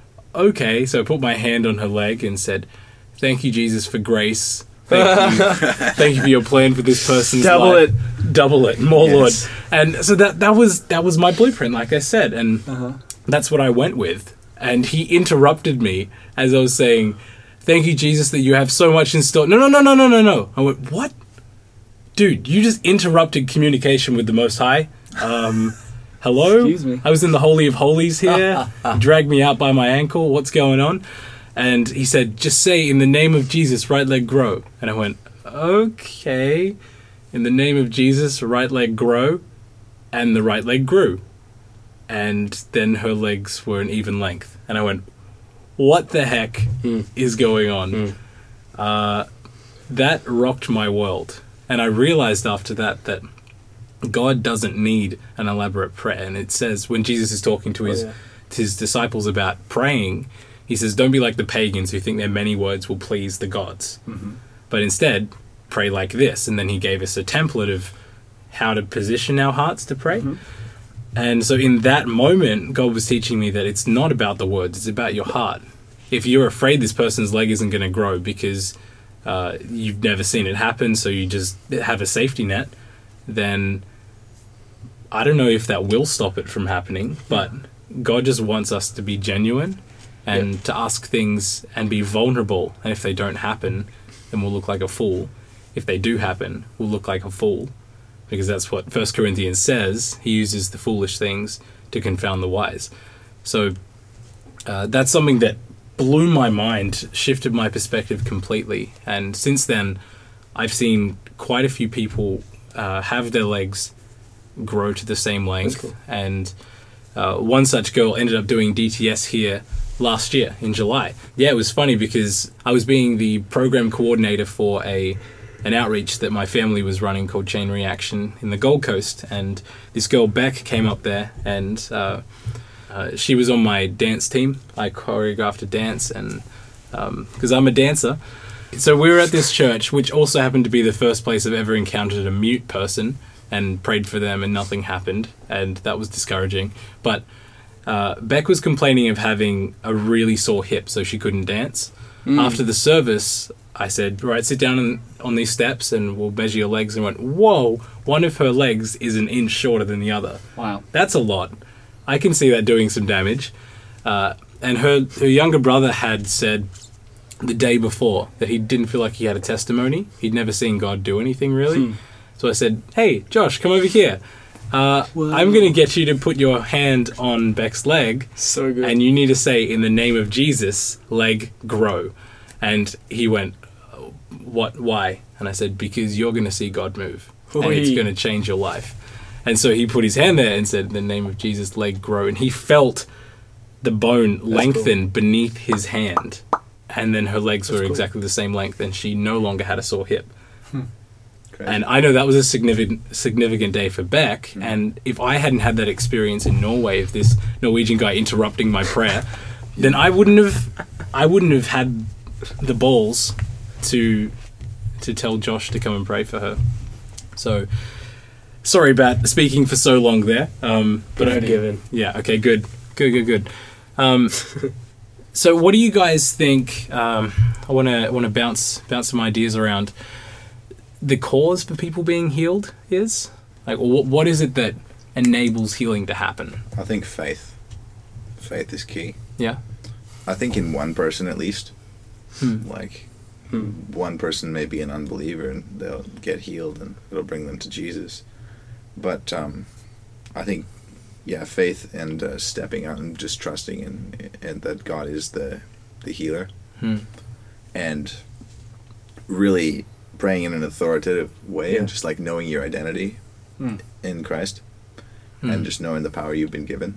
okay. So I put my hand on her leg and said, "Thank you, Jesus, for grace. Thank you, thank you for your plan for this person's Double life. it. Double it, more Yes. Lord." And so that that was that was my blueprint, like I said, and that's what I went with. And he interrupted me as I was saying, "Thank you, Jesus, that you have so much in store." No, no, no, no, no, no, no. I went, "What, dude? You just interrupted communication with the Most High." Um, hello? Excuse me. I was in the Holy of Holies here. You dragged me out by my ankle. What's going on? And he said, "Just say, in the name of Jesus, right leg grow." And I went, okay. In the name of Jesus, right leg grow. And the right leg grew. And then her legs were an even length. And I went, what the heck is going on? Uh, that rocked my world. And I realized after that that God doesn't need an elaborate prayer. And it says, when Jesus is talking to his, yeah. to his disciples about praying, he says, don't be like the pagans who think their many words will please the gods. But instead, pray like this. And then he gave us a template of how to position our hearts to pray. And so in that moment, God was teaching me that it's not about the words, it's about your heart. If you're afraid this person's leg isn't going to grow because uh, you've never seen it happen, so you just have a safety net, then I don't know if that will stop it from happening, but God just wants us to be genuine and to ask things and be vulnerable. And if they don't happen, then we'll look like a fool. If they do happen, we'll look like a fool. Because that's what First Corinthians says. He uses the foolish things to confound the wise. So uh, that's something that blew my mind, shifted my perspective completely. And since then, I've seen quite a few people uh, have their legs grow to the same length. Cool. And uh, one such girl ended up doing D T S here last year in July. Yeah, it was funny because I was being the program coordinator for a an outreach that my family was running called Chain Reaction in the Gold Coast, and this girl Beck came up there, and uh, uh, she was on my dance team. I choreographed a dance, and because um, I'm a dancer, so we were at this church, which also happened to be the first place I've ever encountered a mute person, and prayed for them, and nothing happened, and that was discouraging. But uh, Beck was complaining of having a really sore hip, so she couldn't dance. Mm. After the service, I said, right, sit down on, on these steps and we'll measure your legs. And went, whoa, one of her legs is an inch shorter than the other. Wow. That's a lot. I can see that doing some damage. Uh, and her, her younger brother had said the day before that he didn't feel like he had a testimony. He'd never seen God do anything, really. Hmm. So I said, hey, Josh, come over here. Uh, I'm going to get you to put your hand on Beck's leg. So good. And you need to say, in the name of Jesus, leg grow. And he went, what, why? And I said, because you're going to see God move. And it's going to change your life. And so he put his hand there and said, in the name of Jesus, leg grow. And he felt the bone That's lengthen cool. beneath his hand. And then her legs That's were cool. exactly the same length, and she no longer had a sore hip. Hmm. And I know that was a significant significant day for Beck. Mm. And if I hadn't had that experience in Norway of this Norwegian guy interrupting my prayer, then I wouldn't have I wouldn't have had the balls to to tell Josh to come and pray for her. So sorry about speaking for so long there. Um, but You're forgiven. Yeah. Okay. Good. Good. Good. Good. Um, so what do you guys think? Um, I want to want to bounce bounce some ideas around. The cause for people being healed is? Like, what, what is it that enables healing to happen? I think faith. Faith is key. Yeah. I think in one person at least. Hmm. Like, hmm. one person may be an unbeliever and they'll get healed and it'll bring them to Jesus. But um, I think, yeah, faith and uh, stepping out and just trusting in, in that God is the, the healer. Hmm. And really praying in an authoritative way yeah. and just like knowing your identity mm. in Christ mm. and just knowing the power you've been given.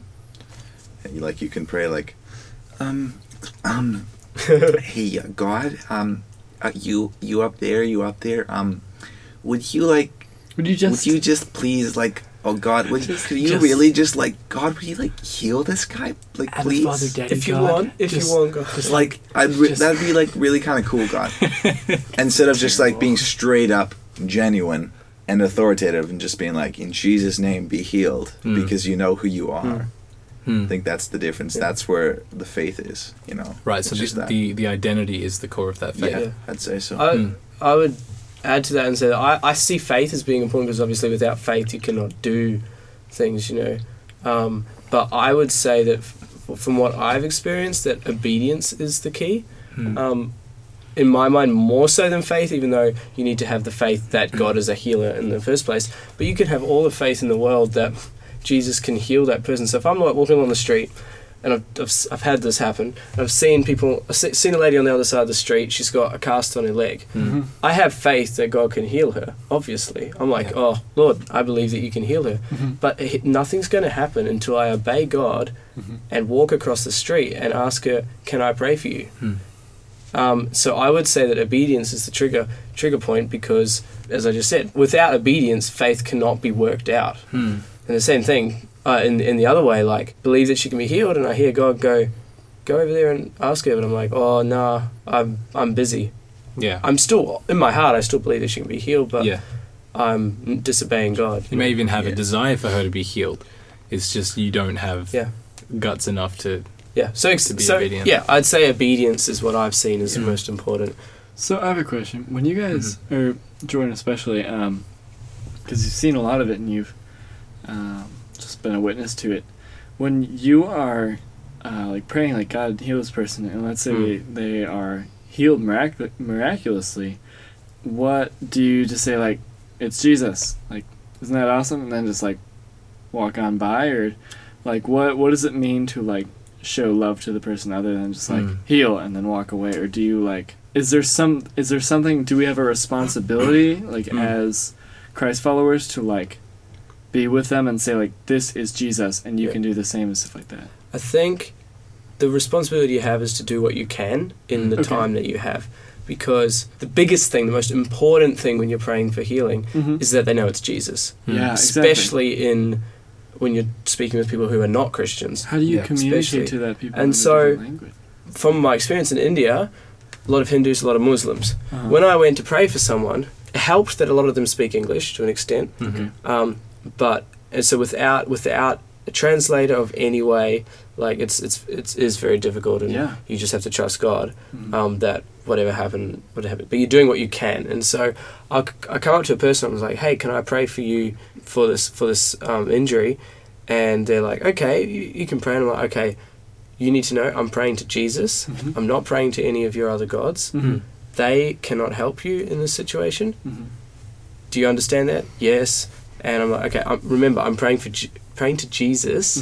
And you, like you can pray like, um, um, hey uh, God, um, uh, you you up there, you up there, um, would you like, would you just, would you just please like, oh God, would just, could you just, really just like, God, would you like heal this guy, like Abba, please? Father, Daddy, if you God, want, if just, you want, God. Just like I'd re- just- that'd be like really kind of cool, God. Instead of just like being straight up genuine and authoritative and just being like, in Jesus' name, be healed Mm. because you know who you are. Hmm. I think that's the difference. Yeah. That's where the faith is, you know. Right, so It's just the, that. the, the identity is the core of that faith. Yeah, Yeah. I'd say so. I, Hmm. I would add to that and say that I, I see faith as being important because obviously without faith you cannot do things, you know. Um, but I would say that f- from what I've experienced, that obedience is the key. Hmm. Um, in my mind, more so than faith, even though you need to have the faith that God is a healer in the first place. But you can have all the faith in the world that Jesus can heal that person. So if I'm like walking along the street, and I've, I've, I've had this happen, I've seen people, I've se- seen a lady on the other side of the street, she's got a cast on her leg. Mm-hmm. I have faith that God can heal her, obviously. I'm like, Yeah. oh, Lord, I believe that you can heal her. Mm-hmm. But it, nothing's going to happen until I obey God Mm-hmm. and walk across the street and ask her, can I pray for you? Hmm. Um, so I would say that obedience is the trigger trigger point because, as I just said, without obedience, faith cannot be worked out. Hmm. And the same thing uh, in in the other way, like believe that she can be healed, and I hear God go, go over there and ask her, but I'm like, oh nah, I'm I'm busy. Yeah. I'm still in my heart, I still believe that she can be healed, but yeah. I'm disobeying God. You may even have Yeah. a desire for her to be healed. It's just you don't have Yeah. guts enough to. Yeah. So ex- To be so obedient. yeah, I'd say obedience is what I've seen as Yeah. the most important. So I have a question. When you guys, Mm-hmm. or Jordan especially, um, because you've seen a lot of it and you've um, just been a witness to it, when you are uh, like praying like God heal this person, and let's say Mm. they are healed mirac- miraculously, what do you just say like, it's Jesus? Like, isn't that awesome? And then just like walk on by, or Like, what what does it mean to like show love to the person other than just like Mm. heal and then walk away? Or do you like? Is there some? Is there something? Do we have a responsibility, like Mm. as Christ followers, to like be with them and say like, this is Jesus, and you Yeah. can do the same and stuff like that? I think the responsibility you have is to do what you can in the Okay. time that you have. Because the biggest thing, the most important thing when you're praying for healing Mhm. is that they know it's Jesus. Yeah, exactly. Especially in when you're speaking with people who are not Christians. How do you Yeah, communicate especially- to that people and in a so- different language? From my experience in India, a lot of Hindus, a lot of Muslims. Uh-huh. When I went to pray for someone, it helped that a lot of them speak English to an extent. Okay. Um, but and so without without a translator of any way, like it's it's it's is very difficult, and Yeah. you just have to trust God Mhm. um, that whatever happened would happen. But you're doing what you can, and so I, I come up to a person. I was like, "Hey, can I pray for you for this for this um, injury?" And they're like, "Okay, you, you can pray." And I'm like, "Okay, you need to know I'm praying to Jesus. Mhm. I'm not praying to any of your other gods. Mhm. They cannot help you in this situation. Mhm. Do you understand that?" "Yes." And I'm like, "Okay, I'm, remember, I'm praying for Je- praying to Jesus,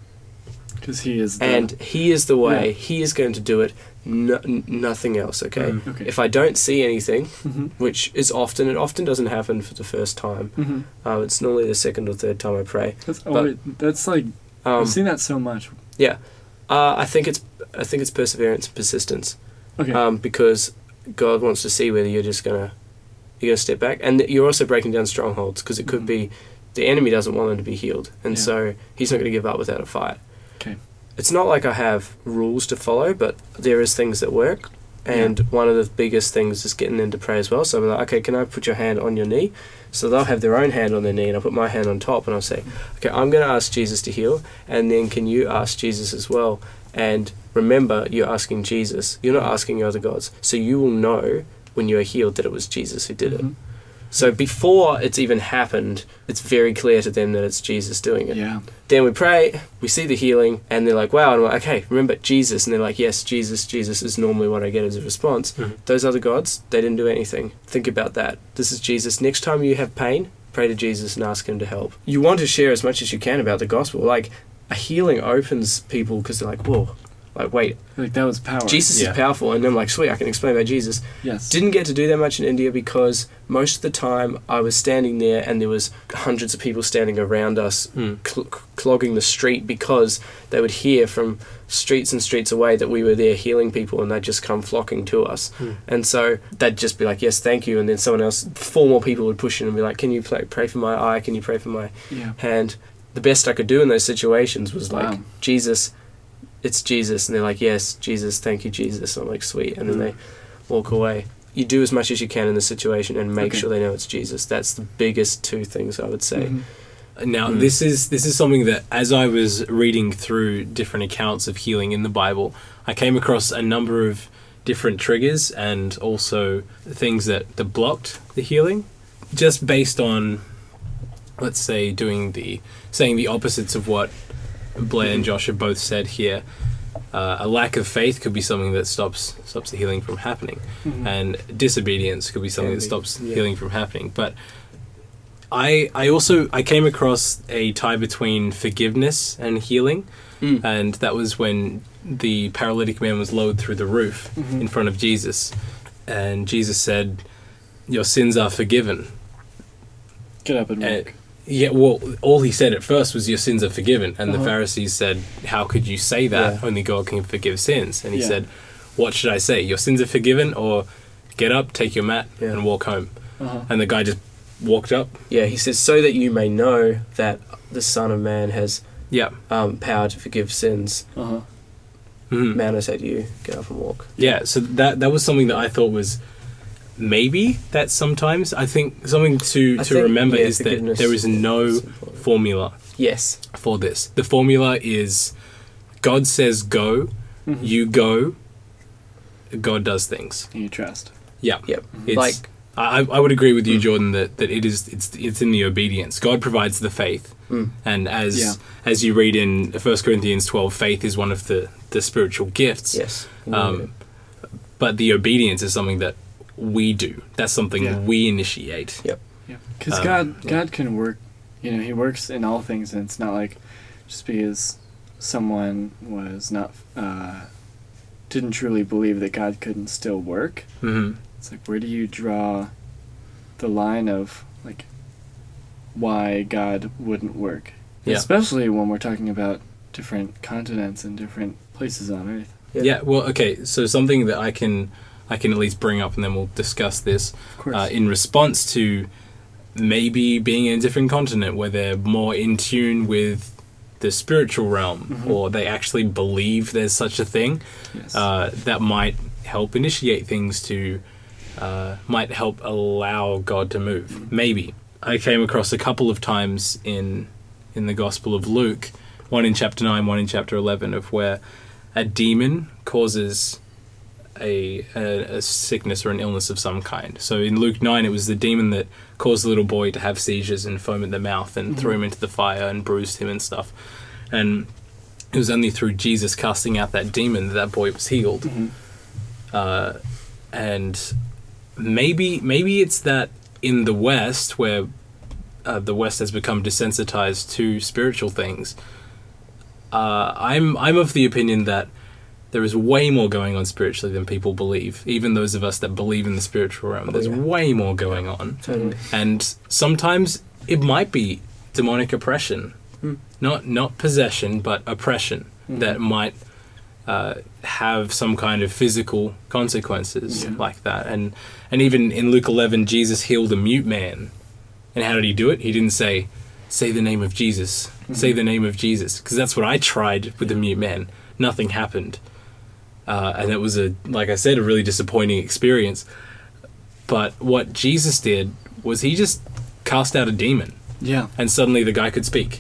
Because he is the, and He is the way. Yeah. He is going to do it. No, n- nothing else. Okay. Mm. Okay. If I don't see anything, Mhm. which is often, it often doesn't happen for the first time. Mhm. Uh, it's normally the second or third time I pray. That's, But- always, that's like Um, I've seen that so much. yeah, uh, I think it's I think it's perseverance, and persistence. Okay. Um, because God wants to see whether you're just gonna you're gonna step back, and you're also breaking down strongholds, because it could Mhm. be the enemy doesn't want them to be healed, and Yeah. so he's not going to give up without a fight. Okay. It's not like I have rules to follow, but there is things that work, and one of the biggest things is getting them to pray as well. So I'm like, okay, can I put your hand on your knee? So they'll have their own hand on their knee, and I'll put my hand on top, and I'll say, okay, I'm going to ask Jesus to heal, and then can you ask Jesus as well? And remember, you're asking Jesus. You're not asking your other gods. So you will know when you are healed that it was Jesus who did it. Mhm. So before it's even happened, it's very clear to them that it's Jesus doing it. Yeah. Then we pray, we see the healing, and they're like, wow. And I'm like, okay, remember Jesus. And they're like, yes, Jesus, Jesus is normally what I get as a response. Mhm. Those other gods, they didn't do anything. Think about that. This is Jesus. Next time you have pain, pray to Jesus and ask him to help. You want to share as much as you can about the gospel. Like, a healing opens people because they're like, whoa, like, wait, Like that was power. Jesus Yeah. is powerful. And I'm like, sweet, I can explain about Jesus. Yes. Didn't get to do that much in India because most of the time I was standing there and there was hundreds of people standing around us Mm. cl- clogging the street, because they would hear from streets and streets away that we were there healing people, and they'd just come flocking to us. Mm. And so they'd just be like, yes, thank you. And then someone else, four more people would push in and be like, can you pray, pray for my eye? Can you pray for my Yeah. hand? The best I could do in those situations was like, Wow. Jesus, it's Jesus. And they're like, yes, Jesus, thank you, Jesus. And I'm like, sweet. And then Mm. they walk away. You do as much as you can in the situation and make Okay. sure they know it's Jesus. That's the biggest two things I would say. Mhm. Now, Mm. this is this is something that, as I was reading through different accounts of healing in the Bible, I came across a number of different triggers and also things that, that blocked the healing, just based on, let's say, doing the saying the opposites of what Blair and Josh have both said here. Uh, a lack of faith could be something that stops stops the healing from happening, Mhm. and disobedience could be something Can that be, stops yeah. healing from happening. But I I also I came across a tie between forgiveness and healing, Mm. and that was when the paralytic man was lowered through the roof Mhm. in front of Jesus, and Jesus said, "Your sins are forgiven." Get up and walk. And, yeah, well, all he said at first was, "Your sins are forgiven," and Uh-huh. the Pharisees said, "How could you say that? Yeah. Only God can forgive sins." And he Yeah. said, "What should I say? Your sins are forgiven, or get up, take your mat, Yeah. and walk home." Uh-huh. And the guy just walked up. Yeah, he says, so that you may know that the Son of Man has Yeah. um, power to forgive sins. Uh-huh. Mhm. Man, I say to you, get up and walk. Yeah, so that that was something that I thought was maybe that sometimes I think something to I to think, remember yeah, is that forgiveness there is no is important. formula Yes. for this. The formula is God says go, Mhm. you go, God does things. And you trust. Yeah. Yep. It's, Like, I, I would agree with you, Mm. Jordan, that, that it is it's it's in the obedience. God provides the faith. mm, And as Yeah. as you read in First Corinthians twelve, faith is one of the, the spiritual gifts. yes. Um, but the obedience is something that we do. That's something Yeah. we initiate. Yeah. Because Um, God yeah. God can work, you know, he works in all things, and it's not like just because someone was not uh, didn't truly believe that God couldn't still work. hmm It's like, where do you draw the line of like why God wouldn't work? Yeah. Especially when we're talking about different continents and different places on Earth. Yeah. Yeah. Well, okay. So something that I can I can at least bring up, and then we'll discuss this Of course. uh, in response to maybe being in a different continent where they're more in tune with the spiritual realm, Mhm. or they actually believe there's such a thing. Yes. Uh, that might help initiate things to, uh, might help allow God to move. Maybe. I came across a couple of times in in the Gospel of Luke, one in chapter nine, one in chapter eleven, of where a demon causes a, a, a sickness or an illness of some kind. So in Luke nine, it was the demon that caused the little boy to have seizures and foam at the mouth and threw him into the fire and bruised him and stuff. And it was only through Jesus casting out that demon that that boy was healed. Mhm. Uh, and maybe maybe it's that in the West, where uh, the West has become desensitized to spiritual things, uh, I'm I'm of the opinion that there is way more going on spiritually than people believe. Even those of us that believe in the spiritual realm, there's yeah. way more going on. Totally. And sometimes it might be demonic oppression, Hmm. not not possession, but oppression that might uh, have some kind of physical consequences Yeah. like that. And and even in Luke eleven, Jesus healed a mute man. And how did he do it? He didn't say, "Say the name of Jesus, say the name of Jesus," because that's what I tried with the mute man. Nothing happened. Uh, and it was, a, like I said, a really disappointing experience. But what Jesus did was he just cast out a demon, Yeah. and suddenly the guy could speak.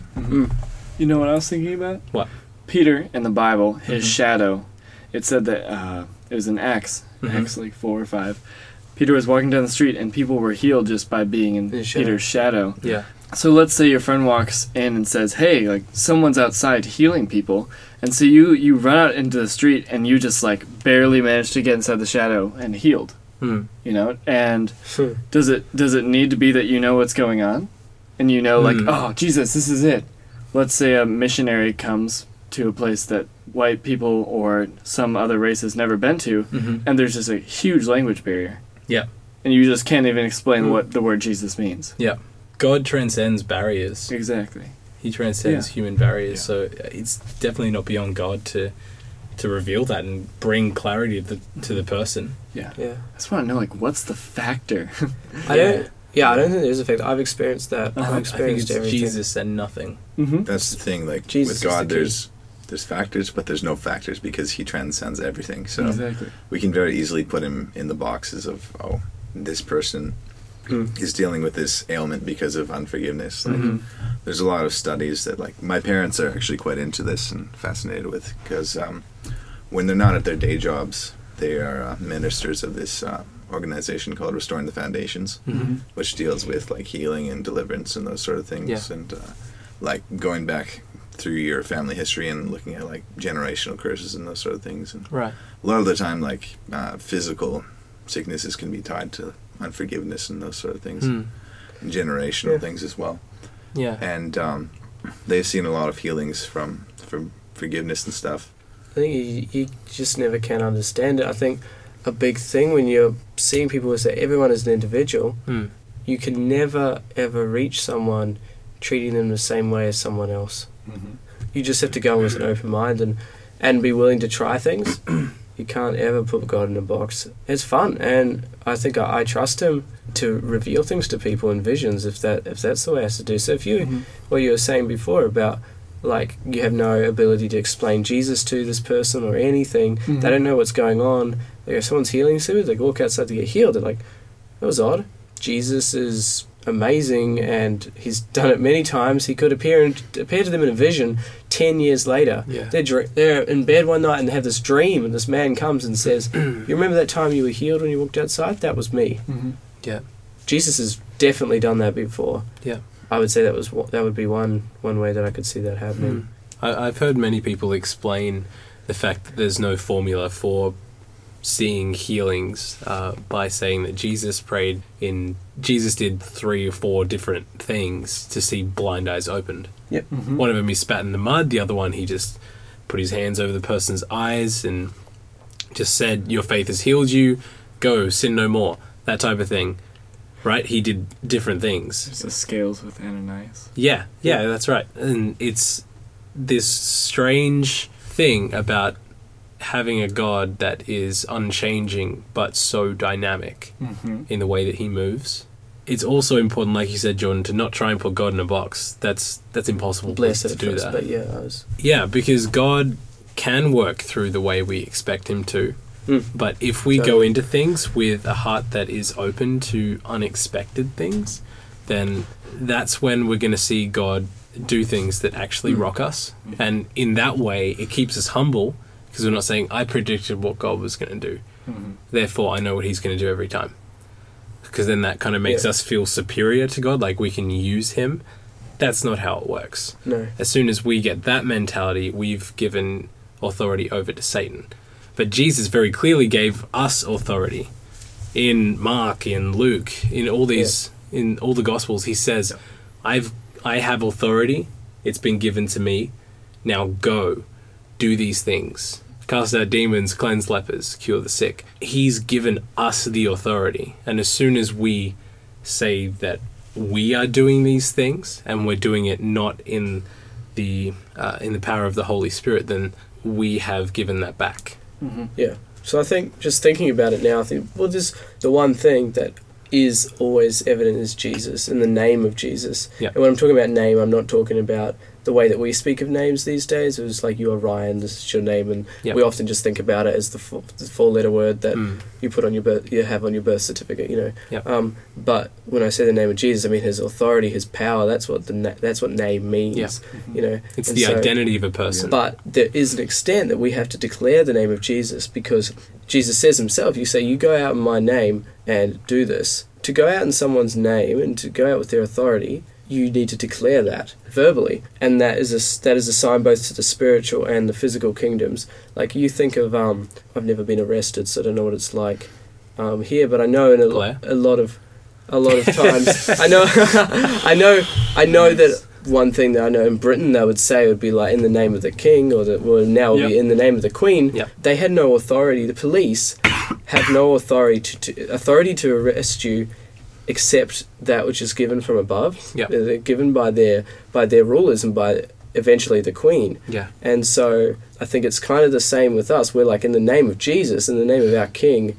You know what I was thinking about? What? Peter in the Bible, his shadow. It said that uh, it was an Acts, Mhm. Acts like four or five. Peter was walking down the street and people were healed just by being in His shadow. Peter's shadow. Yeah. So let's say your friend walks in and says, "Hey, like someone's outside healing people," and so you you run out into the street and you just like barely manage to get inside the shadow and healed. Hmm. You know, and does it does it need to be that you know what's going on, and you know like, Hmm. oh Jesus, this is it. Let's say a missionary comes to a place that white people or some other race has never been to, Mhm. and there's just a huge language barrier. Yeah. And you just can't even explain Hmm. what the word Jesus means. Yeah. God transcends barriers. Exactly. He transcends Yeah. human barriers. Yeah. So it's definitely not beyond God to to reveal that and bring clarity to the, to the person. Yeah. Yeah. I just want to know, like, what's the factor? I don't. Yeah, I don't think there's a fact. I've experienced that. Uh-huh. I've I think experienced it's everything. Jesus and nothing. mm-hmm. That's the thing. Like Jesus is with the God, key. there's there's factors, but there's no factors because He transcends everything. So Exactly. we can very easily put Him in the boxes of, oh, this person Mm. is dealing with this ailment because of unforgiveness. Like, Mhm. there's a lot of studies that, like, my parents are actually quite into this and fascinated with, because um, when they're not at their day jobs, they are uh, ministers of this uh, organization called Restoring the Foundations, Mm-hmm. which deals with like healing and deliverance and those sort of things, Yeah. and uh, like going back through your family history and looking at like generational curses and those sort of things. And Right. a lot of the time, like uh, physical sicknesses can be tied to unforgiveness and those sort of things, Hmm. and generational Yeah. things as well. Yeah. And um, they've seen a lot of healings from from forgiveness and stuff. I think you, you just never can understand it. I think a big thing when you're seeing people is that everyone is an individual. Hmm. You can never ever reach someone treating them the same way as someone else. Mm-hmm. You just have to go in with an open mind and, and be willing to try things. You can't ever put God in a box. It's fun, and I think I, I trust Him to reveal things to people in visions if that if that's the way it has to do. So if you, Mm-hmm. what you were saying before about like you have no ability to explain Jesus to this person or anything, Mhm. they don't know what's going on. Like if someone's healing somebody, they walk outside to get healed. They're like, that was odd. Jesus is amazing, and He's done it many times. He could appear and appear to them in a vision ten years later. Yeah. They're dr- they're in bed one night and they have this dream, and this man comes and says, "You remember that time you were healed when you walked outside? That was me." Mm-hmm. Yeah. Jesus has definitely done that before. Yeah. I would say that was one- that would be one one way that I could see that happening. I, I've heard many people explain the fact that there's no formula for seeing healings uh, by saying that Jesus prayed in Jesus did three or four different things to see blind eyes opened. Yep. One of them he spat in the mud. The other one he just put his hands over the person's eyes and just said, "Your faith has healed you. Go, sin no more." That type of thing, right? He did different things. There's the scales with Ananias. Yeah, yeah, that's right. And it's this strange thing about having a God that is unchanging but so dynamic Mm-hmm. in the way that he moves. It's also important, like you said, Jordan, to not try and put God in a box. That's that's impossible Blessed to at do first, that. but yeah, I was. Yeah, because God can work through the way we expect him to. Mm. But if we So- go into things with a heart that is open to unexpected things, then that's when we're going to see God do things that actually Mm. rock us. And in that way, it keeps us humble because we're not saying, I predicted what God was going to do. Mm-hmm. Therefore, I know what he's going to do every time. Because then that kind of makes Yeah. us feel superior to God, like we can use him. That's not how it works. No. As soon as we get that mentality, we've given authority over to Satan. But Jesus very clearly gave us authority. In Mark, in Luke, in all these, in all the Gospels, he says, "I've, I have authority. It's been given to me. Now go, do these things. Cast out demons, cleanse lepers, cure the sick." He's given us the authority. And as soon as we say that we are doing these things and we're doing it not in the uh, in the power of the Holy Spirit, then we have given that back. Yeah. So I think, just thinking about it now, I think, well, there's the one thing that is always evident is Jesus and the name of Jesus. Yeah. And when I'm talking about name, I'm not talking about the way that we speak of names these days. It was like, you are Ryan, this is your name, and Yeah. we often just think about it as the, four, the four-letter word that Mm. you put on your birth, you have on your birth certificate, you know. Yeah. Um, but when I say the name of Jesus, I mean his authority, his power. That's what the na- that's what name means. Yeah. You know. It's And the so- identity of a person. But there is an extent that we have to declare the name of Jesus, because Jesus says himself, you say, you go out in my name and do this. To go out in someone's name and to go out with their authority, you need to declare that verbally. And that is a, that is a sign both to the spiritual and the physical kingdoms. Like you think of, um, I've never been arrested, so I don't know what it's like um, here, but I know in a, Blair? a lot of a lot of times, I know, I know, I know that one thing that I know in Britain they would say would be like, in the name of the king, or the, well, now it would be Yep. in the name of the queen. Yep. They had no authority. The police have no authority to, to authority to arrest you, except that which is given from above. Yep. They're given by their by their rulers and by eventually the queen. yeah. And so I think it's kind of the same with us. We're like, in the name of Jesus, in the name of our King,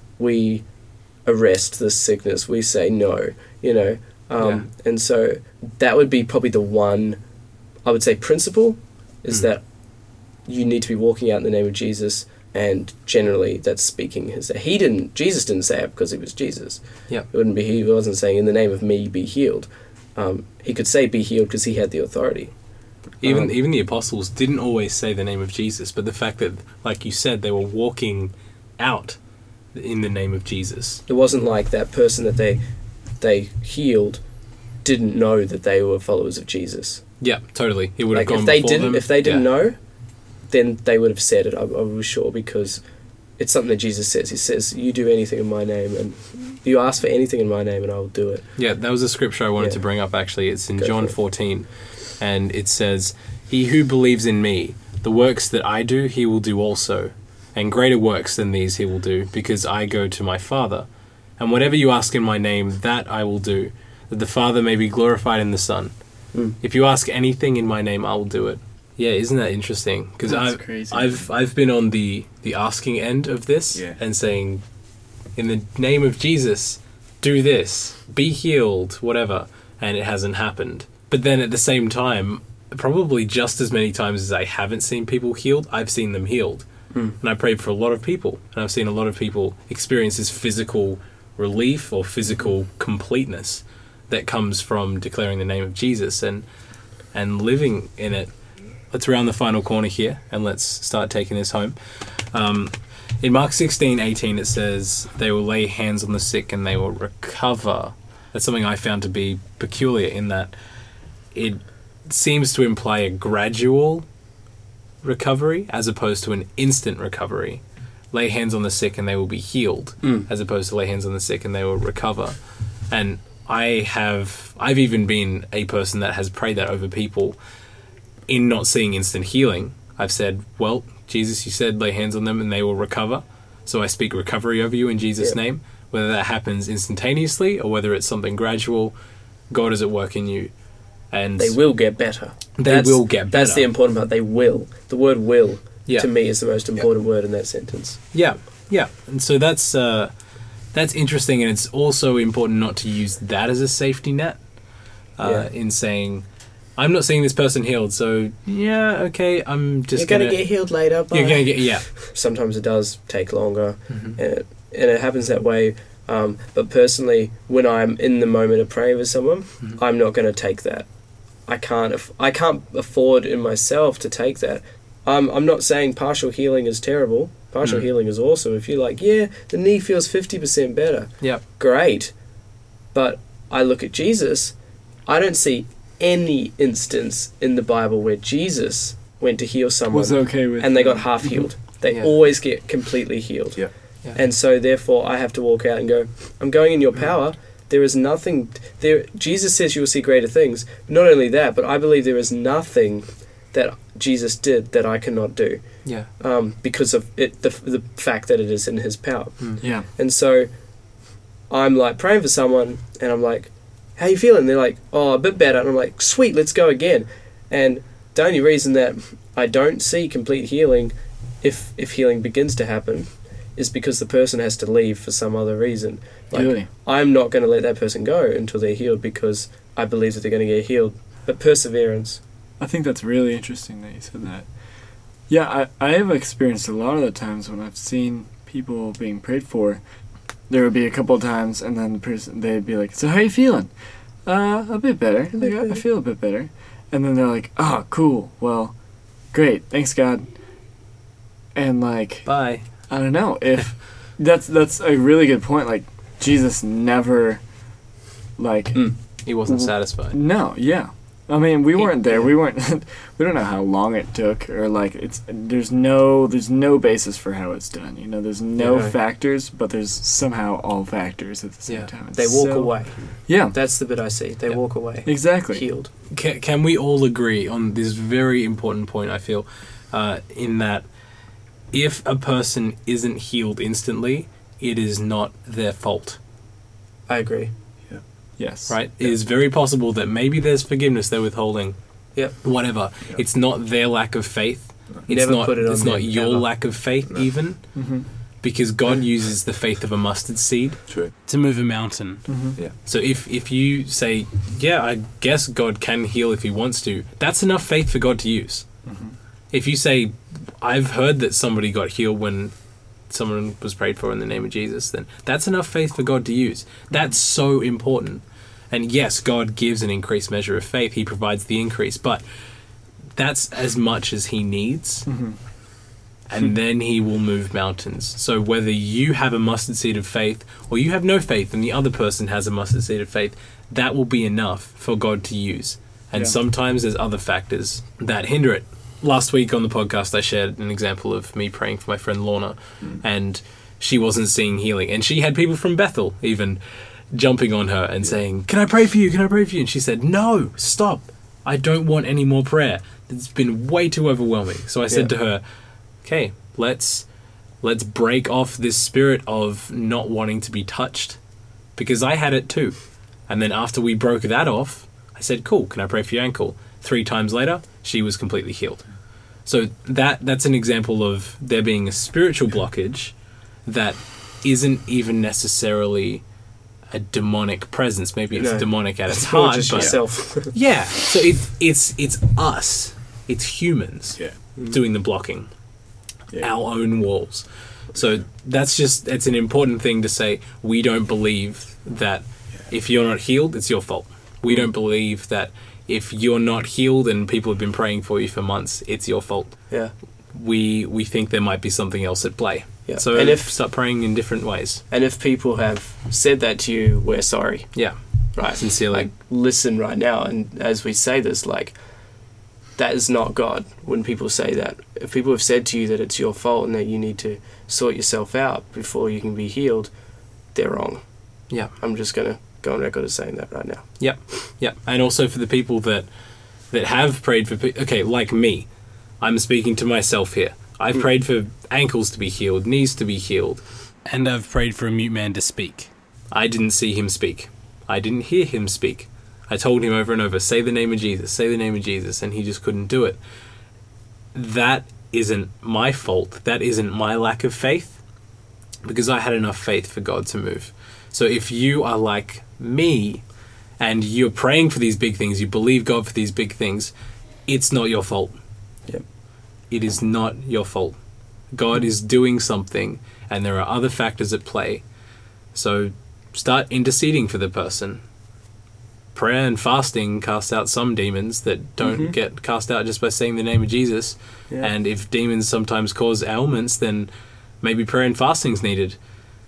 we arrest this sickness. We say no, you know. Um, And so that would be probably the one, I would say, principle, is Mm. that you need to be walking out in the name of Jesus, and generally that's speaking his. He didn't. Jesus didn't say it because he was Jesus. Yeah. It wouldn't be. He wasn't saying, "In the name of me, be healed." Um, he could say, "Be healed," because he had the authority. Even Um, even the apostles didn't always say the name of Jesus, but the fact that, like you said, they were walking out in the name of Jesus. It wasn't like that person that they they healed didn't know that they were followers of Jesus. Yeah, totally. It would Like have gone if they before didn't, them. if they didn't Yeah. know, then they would have said it. I, I was sure, because it's something that Jesus says. He says, "You do anything in my name, and you ask for anything in my name, and I will do it." Yeah, that was a scripture I wanted Yeah. to bring up, actually. It's in Go John for it. fourteen, and it says, "He who believes in me, the works that I do, he will do also, and greater works than these he will do, because I go to my Father. And whatever you ask in my name, that I will do, that the Father may be glorified in the Son. Mm. If you ask anything in my name, I will do it." Yeah, isn't that interesting? Because That's I've, crazy. I've, I've been on the, the asking end of this, Yeah. and saying, in the name of Jesus, do this, be healed, whatever, and it hasn't happened. But then at the same time, probably just as many times as I haven't seen people healed, I've seen them healed. Hmm. And I prayed for a lot of people, and I've seen a lot of people experience this physical relief or physical completeness that comes from declaring the name of Jesus and and living in it. Let's round the final corner here, and let's start taking this home. Um, in Mark sixteen eighteen, it says, "They will lay hands on the sick and they will recover." That's something I found to be peculiar, in that it seems to imply a gradual recovery as opposed to an instant recovery. lay hands on the sick and they will be healed, as opposed to lay hands on the sick and they will recover. And I have, I've even been a person that has prayed that over people in not seeing instant healing. I've said, well, Jesus, you said lay hands on them and they will recover. So I speak recovery over you in Jesus' Yep. name. Whether that happens instantaneously or whether it's something gradual, God is at work in you. And They will get better. They That's- will get That's better. the important part. They will. The word will, Yeah. to me, is the most important word in that sentence. Yeah, yeah. And so that's uh, that's interesting, and it's also important not to use that as a safety net uh, Yeah. in saying, I'm not seeing this person healed, so yeah, okay, I'm just You're going gonna, to get healed later. Bye. You're gonna get yeah, Sometimes it does take longer, Mm-hmm. and, it, and it happens that way. Um, but personally, when I'm in the moment of praying with someone, Mm-hmm. I'm not going to take that. I can't. Aff- I can't afford in myself to take that. Um, I'm not saying partial healing is terrible. Partial Mm. healing is awesome. If you're like, yeah, the knee feels fifty percent better, yeah, great. But I look at Jesus, I don't see any instance in the Bible where Jesus went to heal someone Was okay with and they got half healed. They Yeah. always get completely healed. Yeah. Yeah. And so therefore I have to walk out and go, I'm going in your power. There is nothing there. Jesus says you will see greater things. Not only that, but I believe there is nothing that Jesus did that I cannot do, yeah, um, because of it, the, the fact that it is in his power. Yeah. And so I'm like praying for someone and I'm like, how you feeling? They're like, oh, a bit better. And I'm like, sweet, let's go again. And the only reason that I don't see complete healing, if if healing begins to happen, is because the person has to leave for some other reason. Like, Really? I'm not going to let that person go until they're healed because I believe that they're going to get healed. But perseverance. I think that's really interesting that you said that. Yeah, I, I have experienced a lot of the times when I've seen people being prayed for, there would be a couple of times and then the person, they'd be like, so how you feeling? Uh, a bit better. Like, I I feel a bit better. And then they're like, oh, cool. Well, great. Thanks, God. And like, bye. I don't know if that's that's a really good point. Like Jesus never, like Mm. He wasn't W- satisfied. no, yeah. I mean, we weren't there. We weren't. We don't know how long it took, or like it's. There's no. There's no basis for how it's done. You know, there's no Yeah. factors, but there's somehow all factors at the same Yeah. time. It's They walk so- away. Yeah, That's the bit I see. They Yeah. walk away. exactly. Healed. Can, can we all agree on this very important point, I feel, uh, in that if a person isn't healed instantly, it is not their fault, I agree. Yes. right? It is very possible that maybe there's forgiveness they're withholding, Yep. whatever. It's not their lack of faith. It's Never not, put it on it's not them, your ever. lack of faith, even, Mm-hmm. because God uses the faith of a mustard seed True. to move a mountain. Mm-hmm. Yeah. So if, if you say, yeah, I guess God can heal if he wants to, that's enough faith for God to use. Mm-hmm. If you say, I've heard that somebody got healed when someone was prayed for in the name of Jesus, then that's enough faith for God to use. That's so important. And yes, God gives an increased measure of faith. He provides the increase, but that's as much as he needs. Mm-hmm. And then he will move mountains. So whether you have a mustard seed of faith or you have no faith and the other person has a mustard seed of faith, that will be enough for God to use. And Yeah. sometimes there's other factors that hinder it. Last week on the podcast, I shared an example of me praying for my friend Lorna, and she wasn't seeing healing. And she had people from Bethel even jumping on her and saying, can I pray for you? Can I pray for you? And she said, no, stop. I don't want any more prayer. It's been way too overwhelming. So I said Yeah. to her, okay, let's let's break off this spirit of not wanting to be touched, because I had it too. And then after we broke that off, I said, cool, can I pray for your ankle? Three times later, she was completely healed. So that that's an example of there being a spiritual blockage that isn't even necessarily a demonic presence. Maybe it's No. demonic at its It's more heart, just but yourself. yeah. So it, it's it's us, it's humans Yeah. doing the blocking, Yeah. our own walls. So that's just it's an important thing to say. We don't believe that if you're not healed, it's your fault. We don't believe that if you're not healed and people have been praying for you for months, it's your fault. Yeah. We we think there might be something else at play. Yeah. So And if- start praying in different ways. And if people have said that to you, we're sorry. Yeah, Right. sincerely. Like, listen right now. And as we say this, like, that is not God when people say that. If people have said to you that it's your fault and that you need to sort yourself out before you can be healed, they're wrong. Yeah. I'm just going to go on record as saying that right now. Yep, yep. And also for the people that that have prayed for, pe- okay, like me, I'm speaking to myself here. I've prayed for ankles to be healed, knees to be healed, and I've prayed for a mute man to speak. I didn't see him speak. I didn't hear him speak. I told him over and over, say the name of Jesus, say the name of Jesus, and he just couldn't do it. That isn't my fault. That isn't my lack of faith, because I had enough faith for God to move. So if you are like me, and you're praying for these big things, you believe God for these big things, it's not your fault. Yep. It is not your fault. God is doing something, and there are other factors at play. So start interceding for the person. Prayer and fasting cast out some demons that don't Mm-hmm. get cast out just by saying the name of Jesus. Yeah. And if demons sometimes cause ailments, then maybe prayer and fasting's needed.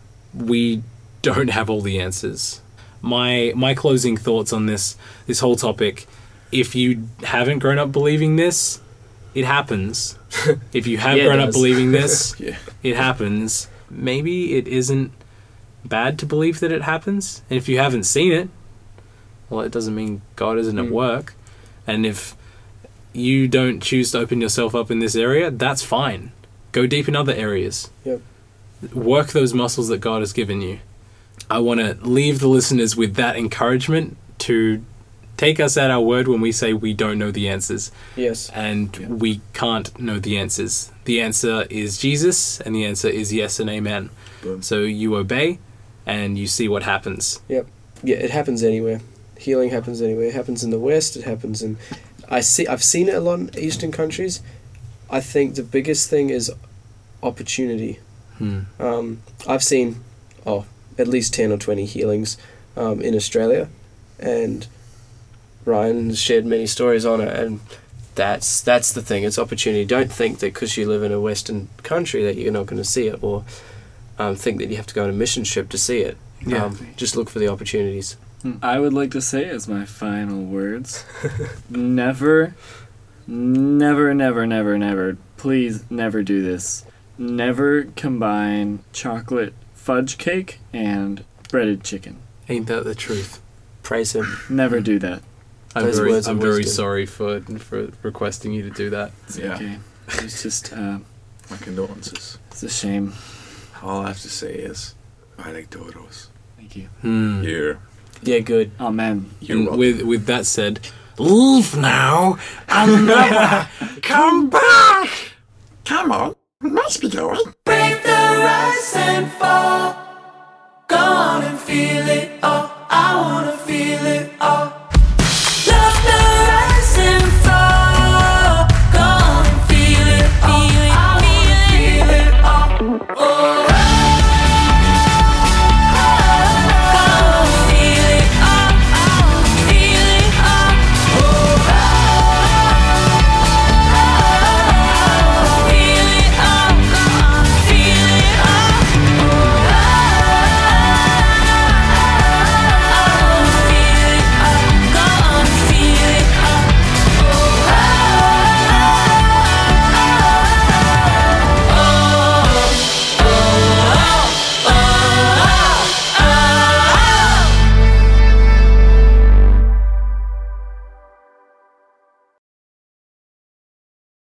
We don't have all the answers. My my closing thoughts on this this whole topic: if you haven't grown up believing this, it happens. If you have Yeah, it grown up does. believing this, Yeah. it happens. Maybe it isn't bad to believe that it happens. And if you haven't seen it, well, it doesn't mean God isn't at Mm. work. And if you don't choose to open yourself up in this area, that's fine. Go deep in other areas. Yep. Work those muscles that God has given you. I want to leave the listeners with that encouragement to take us at our word when we say we don't know the answers. Yes. And we can't know the answers. The answer is Jesus, and the answer is yes and amen. Boom. So you obey, and you see what happens. Yep. Yeah, it happens anywhere. Healing happens anywhere. It happens in the West. It happens in... I see, I've seen it a lot in Eastern countries. I think the biggest thing is opportunity. Hmm. Um, I've seen, oh, at least ten or twenty healings um, in Australia, and Ryan has shared many stories on it, and that's that's the thing. It's opportunity. Don't think that because you live in a Western country that you're not going to see it, or um, think that you have to go on a mission trip to see it. Yeah. Um, just look for the opportunities. I would like to say as my final words, never, never, never, never, never, please never do this. Never combine chocolate fudge cake and breaded chicken. Ain't that the truth? Praise him. Never do that. I'm Those very, words of I'm very wisdom. sorry for for requesting you to do that. It's Yeah. okay. It's just, uh, My condolences. it's a shame. All I have to say is, I like Doros. Thank you. Hmm. You're, Yeah, good. Amen. you're And welcome. with with that said, Leave now and never come back. Come on, must be going. Break the rise and fall. Go on and feel it all. I wanna feel it all.